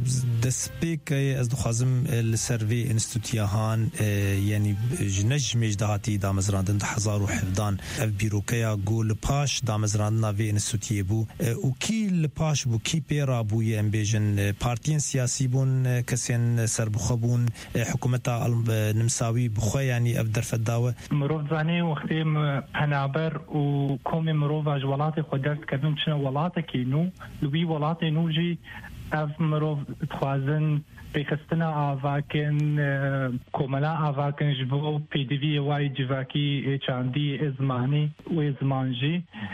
destpêkê ez dixwazim li ser vê înstitûya han yanî ji ne ji mêj de hatî damezrandin du hezar û hevdan ev bîrokeya got li paş damezrandina vê înstitûyê bû û kî li paş bû kî pê rabûye em bêjin partiyên siyasî bûn kesên serbixwe bûn hikûmeta Nimsawî bixwe yanî ev derfet dawe. Mirov zanê wextê penaber û komê mirova ji welatê xwe dest kevin çina وڵاتێکی نو li wî welatê nû jî ev mirov dixwazin pêxistina avakin komela avakin ji bo pêdiviyê wayê civakî ê çandî ê zimanî wê ziman jî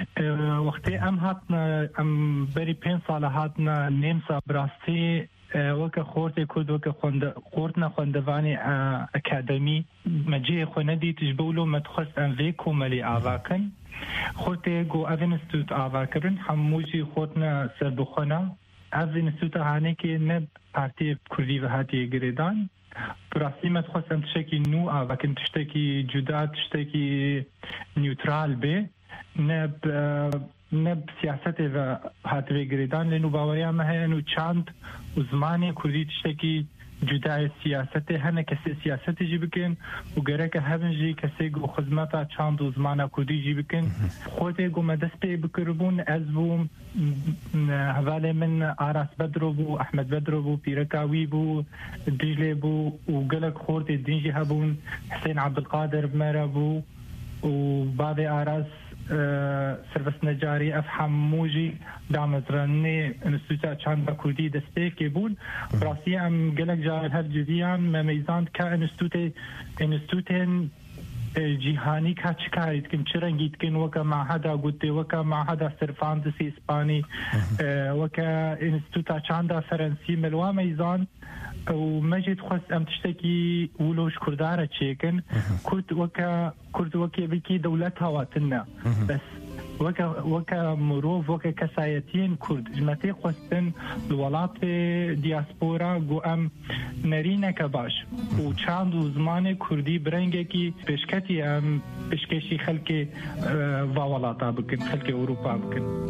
wextê em hatine em berî pênc sala hatine nêmsa birastî weke xortê Kurd weke xortina xwendevanê akademî meciyê xwe nedît ji bo lo me dixwest em vê komelê avakin xortê got ev înstitût avakirin hemû jî xortina serbixwena ev înstitûta hanekê ne partiyê Kurdî ve hatiye girêdan birastî me dixwest em tiştekî nû avakin tiştekî cuda tiştekî newtral bê نب نب سیاست و هاتوی گریدان لنو باوریا مهین و چند و زمانی کردی تشتکی جدای سیاست هنه کسی سیاست جی بکن و گره که هبن جی کسی گو خدمتا چند و زمان کردی جی بکن خودی گو مدست پی بکربون از بوم حوالی من آراس بدرو بو احمد بدرو بو پیرکاوی بو دیجلی بو و گلک خورد دینجی هبون حسین عبدالقادر بمرا بو و بعد آراس سرویس نجاری افهم موجی دامزرانی انستیتوت چند کردی دسته که بود راسی ام گلک جار هر جدیان ممیزاند که انستیتوت انستیتوتن جیهانی که چکارید کم چرنگید کن وکا معهدا گوته وکا معهدا سرفاندسی اسپانی وکا انستیتوتا چند فرنسی ملوا میزان و مجد خواست ام تشتکی ولوش کرداره چیکن کرد وکا کرد وکی بکی دولت هواتنا بس وكا وكا مروف وكا كسايتين كرد جمتي خواستن الولات دياسبورا جو ام نرينا كباش وچاند و زمان كردي برنگه كي بشكتي ام بشكشي خلقي واولاتا بكن خلقي اوروبا بكن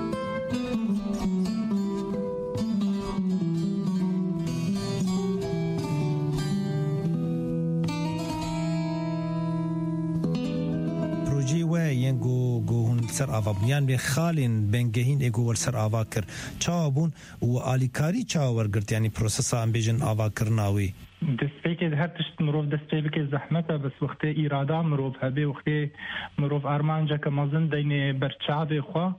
سر آوابنیان به خالین بنگهین اگو ور سر آوا کر چاوبون و آلیکاری چاور گرت یعنی پروسسا ام بیجن آوا کرناوی دستپیک هر تشت مروف دستپیک زحمته بس وقت ایرادا مروف هبه وقت مروف ارمانجا که مازن دین برچاب خوا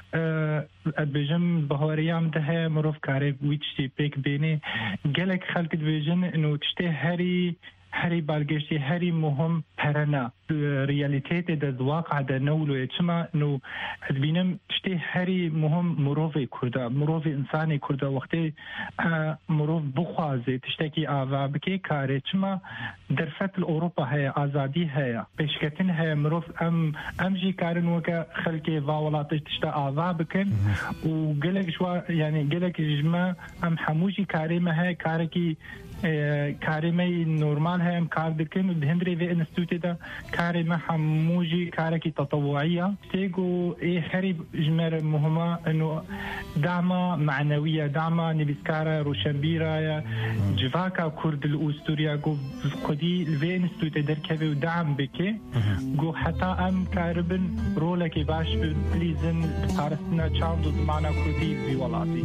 بیجم بهاریام ده مروف کاری ویچتی پیک بینه گلک خلق بیجن انو تشتی هری هری بالگشتی هری مهم پرنا ریالیتیت د واقع د نولو چما نو بینم شتی هری مهم مروفی کرده مروفی انسانی کرده وقتی مروف بخوازه تشتکی آوا بکی کاره چما در فتل اوروپا های آزادی های پیشکتن های مروف ام ام جی کارن وکا خلقی واولاتش تشتا آوا بکن و گلک شوا یعنی گلک جمع ام حموجی کاری ما های کاری کی کاری می نورمال هم کار دکن و دهندری و انستیتوتی دا کاری ما هموجی کاری کی تطوعیه تیگو ای هری جمر مهمه انو دعم معنویه دعم نویسکاره روشنبیره جواکا کرد الاسطوریا گو خودی و انستیتوتی در که و دعم بکه گو حتی ام کاربن رولکی باش بلیزن پارستنا چاند و زمانه کردی وی ولاتی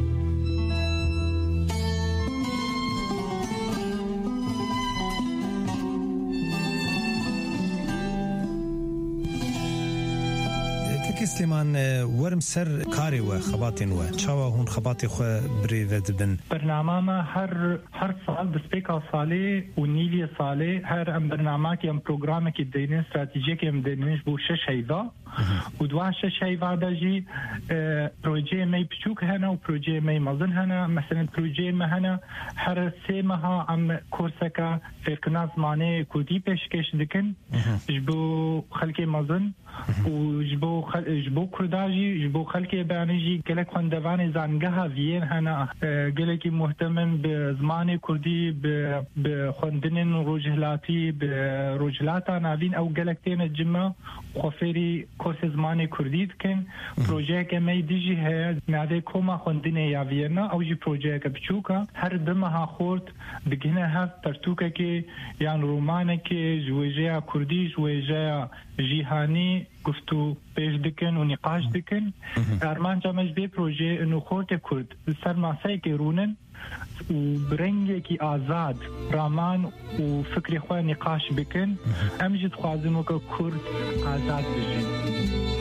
سليمان ورم سر كاري وخباتين و چاوا هون خباتي خو بريد بن برنامه ما هر هر سال بسپیکا سالی و نیلی سالی هر ام برنامه کی ام پروگرام کی دینه استراتژی کی ام دینه بو شش هیدا و دو شش هیدا دجی پروژه می بچوک هنا و پروژه می مازن هنا مثلا پروژه ما هنا هر سه ماه ام کورسکا فقنا زمانه کودی پیشکش دکن جبو خلکی مازن و جبو خل جبو کرداجی جبو خلکی بانجی گلک خواندوان زنگه وین هنا گلکی مهتمم به زمان کردی به خواندن روجلاتی به روجلاتا ناوین او گلک تین جمع خفری کورس زمان کردی دکن پروژه که می دیجی ہے ناوی کوما خواندن یا وینا او جی پروژه که بچوکا هر دمها خورد بگینه هفت پرتوکه که یان رومانه که جویجه کردی جویجه جیهانی گفتو پیش دکن و نقاش دکن ارمان جامج بی پروژه انو خورت کرد سر ماسای که رونن و برنگی که آزاد رامان و فکر خواه نقاش بکن امجد خوازم که کرد آزاد بجن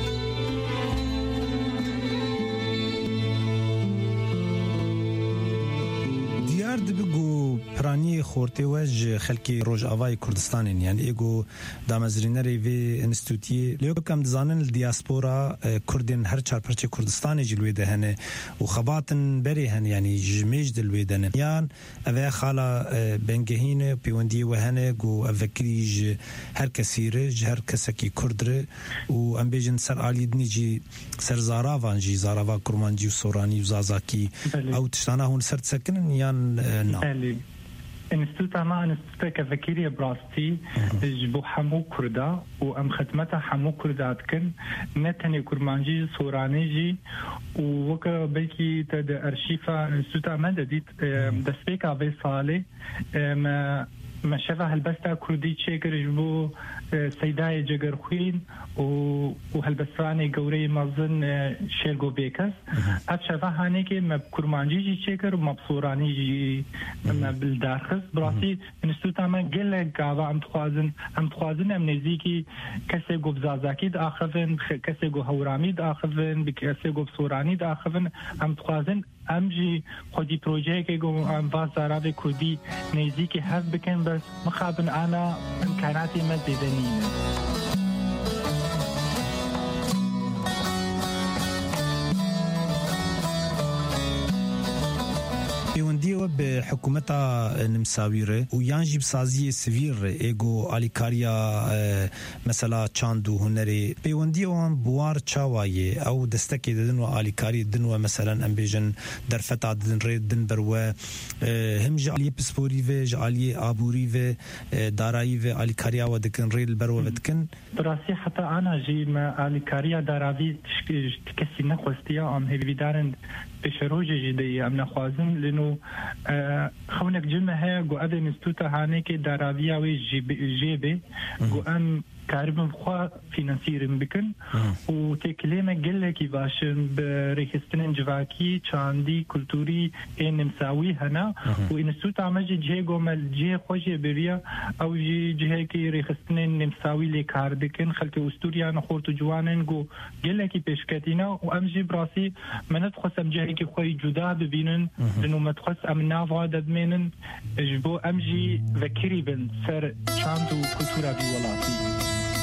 دیارد بگو پرانی خورته وج خلکی روج آوای کردستان یعنی ایگو دامزرینری و انستیتوتی لیو کم دزانن دیاسپورا کردن هر چار پرچه کردستان جلوی دهنه و خباتن بری هن یعنی جمیج دلوی دهنه یان اوه خالا بنگهین پیوندی و هنه گو اوکریج هر کسیره هر کسکی کردره و ام بیجن سر آلیدنی جی سر زاراوان جی زاراوا کرمانجی و سورانی و زازاکی او تشتانا هون سر تسکنن یان بله انستوتا ما انستوتا كفكيريا براستي جبو حمو كردا وام ختمتها حمو كردات كن نتني كرمانجي سورانيجي ووكا بلكي تد ارشيفا انستوتا ما دديت دسبيكا في صالي ما ما شبه البستا كردي تشيكر جبو سيداي جگر خوين وهالبسراني قوري مظن شيرغو بيكس اتشبه هانيكي ما كرمانجي جي تشيكر وما بصوراني جي ما بالدارخص براسي انستوتا ما قل قاوا ام تخوازن ام تخوازن ام نزيكي كسي قو بزازاكي دا اخفن كسي قو هورامي دا اخفن كسي قو بصوراني دا اخفن ام تخوازن امجي خودي بروجي كي قو ام فازاراوي كردي نزيكي هف بكن بس مخابن انا امكاناتي ما زيدنين پیوندی به حکومت نمساویره و یانجی بسازی سویر ایگو آلیکاریا مثلا چاندو هنری پیوندی وان بوار چاوایه او دستکی ددن و آلیکاری ددن و مثلا امبیجن در فتا ددن رید دن برو هم جعلی پسپوری و جعلی آبوری و دارایی و آلیکاریا و دکن رید برو و دکن براسي حتى انا جي ما آلیکاریا داراوی تكسي نخوستيا ام هيفي دارن بشروجي جدي ام نخوازن لانه خونك جمع هيا قو أبي نستوتا هانيكي داراويا وي جيبي قو أم كاربن بخوا فينانسيرن بكن وتكلمة قلة كيفاشن بريكستنين جواكي چاندي كولتوري إن مساوي هنا وإنستوتا عمجي جهي قو مال جهي خوشي بريا أو جي جهي كي ريكستنين مساوي لي كاردكن خلقي أستوريا نخورتو جوانن قو قلة كي بيشكاتينا وأمجي براسي من تخص أم جهي كي خوي جدا ببينن لأنه ما تخص أم نافع دادمينن جبو أمجي ذكري بن سر چاندو كولتورا بيولاتي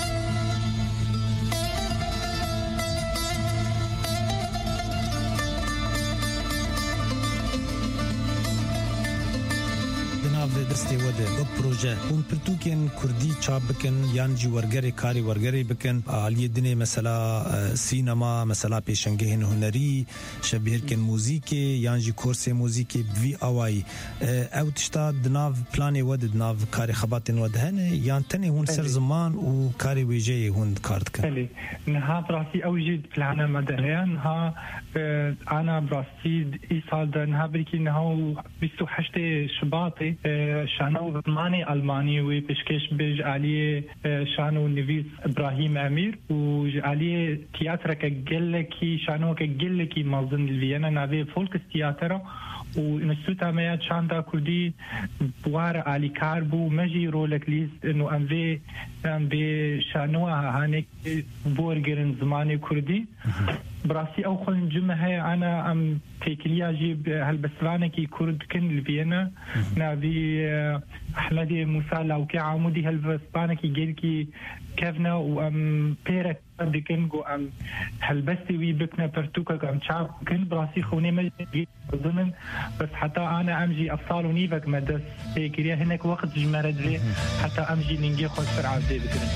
دستی وده با پروژه اون پرتوکن کردی چاپ بکن یان جی ورگری کاری ورگری بکن عالی دنی مثلا سینما مثلا پیشنگه هنری شبیه کن موزیک یان جی کورس موزیک وی اوای او تشتا دناو پلان وده دناو کاری خباتن وده هنه یان تنی هون سر زمان و کاری ویجه هون کارد کن نها براسي اوجد پلانه مدهه نها انا براسي ای سال ده نها بريكي نها بیست و هشت شباطي شانو ضماني ألماني وبشكش بيج عليه شانو نفيس إبراهيم أمير وعليه تياترا كجلكي شانو كجلكي مازن الفيينا نافي فولك تياترا ونسوتا ميا شاندا كردي بوار علي كاربو مجي رولك ليز إنه أم في أم في شانوها هانيك بورجرن زماني كردي براسي أو خل جمع هي أنا أم تيكليا جيب هالبسرانكي كرد كن الفيينا نافي أحمد موسى لوكي عمودي هالبسرانكي جيلكي كيفنا وأم بيرك دكن جو أم هالبستي وي بكنا برتوكا أم شعب كن براسي خوني مجي ضمن بس حتى أنا أمجي أفصال ونيفك مدرس تيكليا هناك وقت جمرد لي حتى أمجي ننجي خد سرعة زي بكنا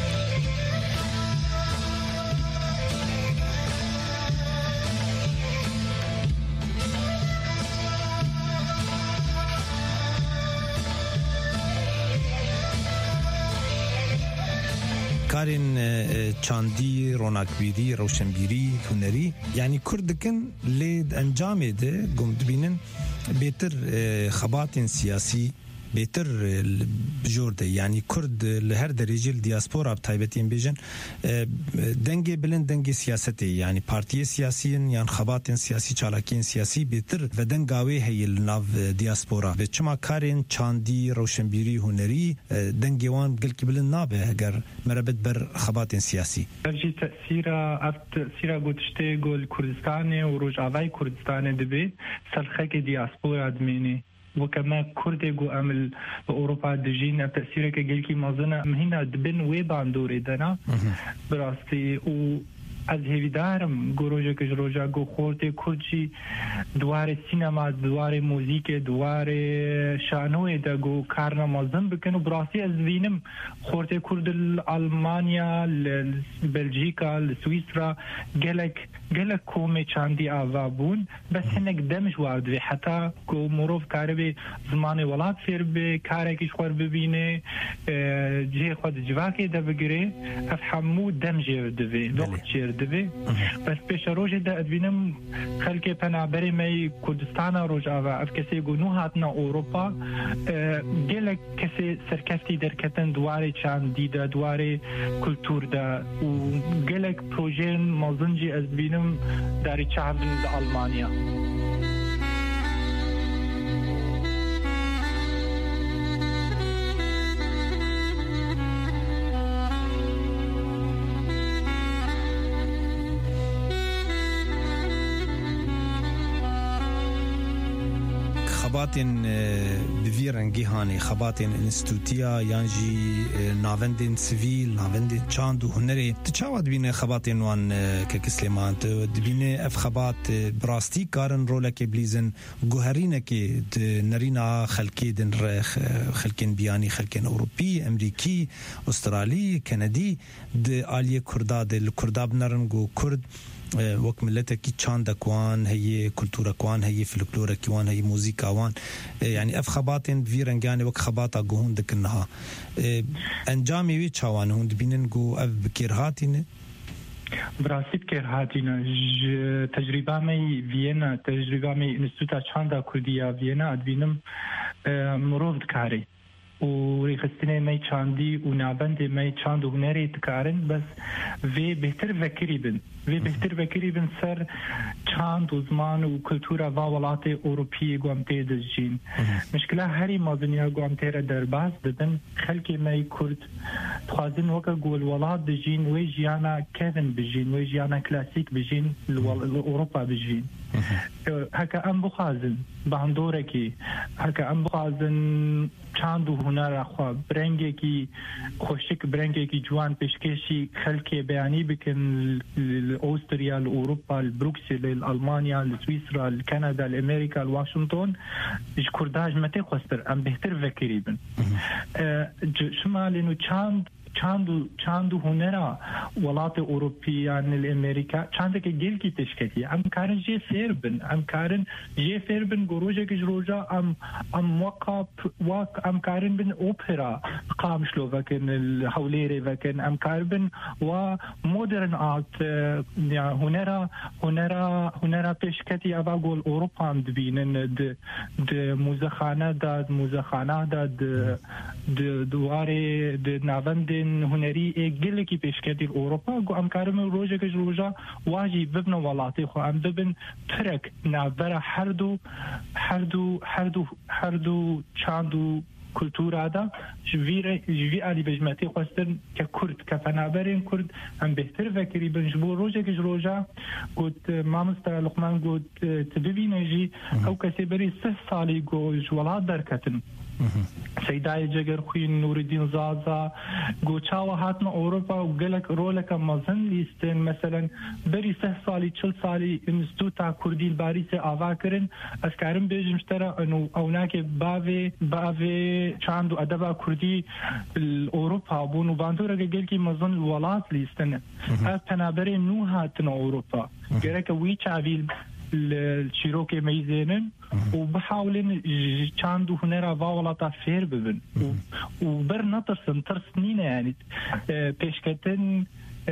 کارین چاندی روناکبیری روشنبیری هنری یعنی کردکن لید انجام ده گمد بینن بهتر خبات سیاسی بهتر بجورده یعنی کرد لهر درجه دیاسپورا بتایبتین بیجن دنگ بلند دنگ سیاستی یعنی پارتی سیاسی یعنی خبات سیاسی چالاکین سیاسی بهتر و دنگاوی هی لناو دیاسپورا و چما کارین چاندی روشنبیری هنری دنگوان گلکی بلند نابه اگر مربط بر خبات سیاسی درجه تأثیر افت تأثیر گوتشته گل کردستان و روجاوی کردستان دبی سلخک دیاسپورا دمینی وكما كردي جو أمل بأوروبا دجين تأثيرك جيلكي مازنا مهنا دبن ويبان دوري دنا براسي و از هیویدارم گروژه که روژا گو خورده کرچی دوار سینما دوار موزیک دوار شانوی دا گو کارنا مازم بکن و براسی از وینم خورده کرد آلمانیا بلژیکا سوئیسرا گلک گلک کومه چاندی آوابون بس هنک دمش واردوی حتی گو مروف کاره به زمان ولاد فیر به کاره کش خور ببینه جه خود جواکی دا بگره اف حمو دم جیر دوی لوقت جیر دوی بس پیش روژ دا ادوینم خلک پنابری می کردستان روژ آوا اف کسی گونو هاتنا اوروپا گلک کسی سرکفتی درکتن دواره چاندی دا دواره کلتور دا و گلک پروژه مازنجی از بینم داری چهبن دا آلمانیا خباتن بفيرن جهاني خباتن انستوتيا يانجي نافندن سيفيل نافندن چاند و هنري تشاود بين خباتن وان ككسلمان دبين اف خبات براستي كارن رولك بليزن جوهرينك نرينا خلكي دن رخ خلكن بياني خلكن اوروبي امريكي استرالي كندي د اليه كرداد الكرداب نرنجو كرد وك ملتك چاند كوان هي كلتورا كوان هي فلكلورا كوان هي موسيقى وان يعني اف خباتن فيرنجاني وك خباتا جهون دكنها انجامي وي چاوان هوند بينن جو اف بكيرهاتين براسيت كيرهاتين تجربه مي فيينا تجربه مي انستوتا چاندا كرديا فيينا ادبينم مروف كاري وريخستني مي چاندي ونابند مي چاند هنري تكارن بس في بهتر فكري بن في بهتر فكري بن سر چاند و زمان و كلتورا و ولات اوروبي قوامتي دجين مشكلة هري مازنيا قوامتي را درباز دبن خلقي مي كرد تخازن وكا قول ولات دجين وي جيانا كيفن بجين وي جيانا كلاسيك بجين لأوروبا بجين هكا ام بخازن باندوركي هكا ام بخازن چاند و هنر اخوا برنگي خوشك برنگي جوان پیشکشی خلقي بياني بكن اوستريا الاوروبا البروكسل الالمانيا السويسرا الكندا الامريكا الواشنطن ايش كرداج متى خستر ام بهتر فكري بن شمال انه چاند چاندو چاندو هنرا ولات اوروبيان الامريكا چاندك گل کی تشکتی ام کارن جي فيربن ام کارن جي فيربن گروجه کی روجا ام ام وقف واق ام کارن بن اوبرا قام شلوفكن الحوليري فكن ام كاربن و مودرن ارت هنرا هنرا هنرا تشکتی ابا گول اوروبا ام دبینن د د موزخانه د موزخانه د د دواره د ناوند هنري اجل کی پیشکتی اوروبا گو ام کارم روزه که روزا واجی ببن ولاتی خو ام ببن ترک نابره هر دو هر دو هر دو هر دو چاندو كلتورا دا جوير جوي علي بجماتي خواستن ككرد كفنابرين كرد ام بهتر فكري بنجبو روجا كجروجا قلت مامستا لقمان قلت تبينجي او كسبري سه صالي جو جوالات دركتن سيداي جگر خوين نور الدين زازا گوچاوا هاتنا اوروبا وقالك رولك مازن ليستن مثلا بري سه صالي چل صالي انستوتا كردي الباريس آواكرن اسكارم بيجمشترا انو اوناك باوي باوي چاندو ادبا كردي الاوروبا بونو باندورا قالكي مازن الولات ليستن اتنابري نو هاتنا اوروبا قالك وي چاويل الشيروكي ميزينن وبحاولن چاندو هنرا واولاتا فير ببن وبر نطرسن ترسنين يعني پیشکتن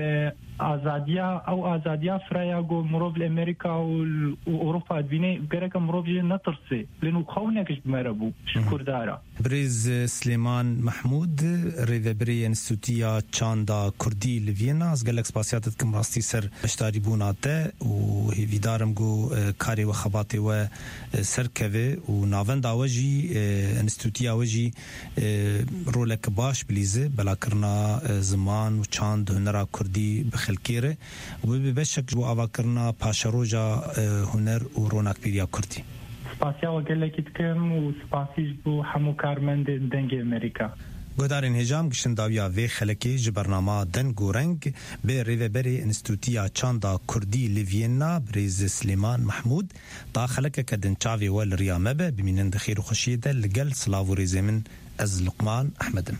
آزادیا او آزادیا فریا گو مروف الامریکا و اوروبا دبینه گرک مروف نطرسه لانه خونکش بمربو شکر دارا بريز سليمان محمود ريفبري انستوتيا چاندا كردي لفيينا از گلک سپاسياتكم راستي سر اشتاري بوناته و هيدارم گو كاري و خباتي و سركوي و ناوند اوجي انستوتيا اوجي رولك باش بليزه بلا كرنا زمان و چاند هنرا كردي بخلكيره و ببشك جو اواكرنا پاشروجا هنر و روناك بيريا كردي سپاسیا و گلکی تکم و سپاسیش بو همو کارمند دنگ امریکا گودارین هجام گشتن داویا وی خلکی جبرنامه دن گورنگ به ریوبری انستیتوتیا چاندا کردی لیوینا بریز سلیمان محمود تا خلک کدن چاوی ول ریامه به بمینند خیر و خوشیده لگل سلاو ریزمن از لقمان احمدم.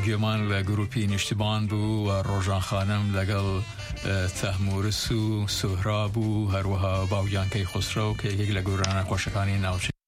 گوێمان لە گروپی نیشتیبان بوو و ڕۆژان خانم لەگەڵ تەحمورس و سوهرا بوو هەروەها باویانکەی خسرە و کە یەک لە گۆرانە خۆشەکانی ناوچەی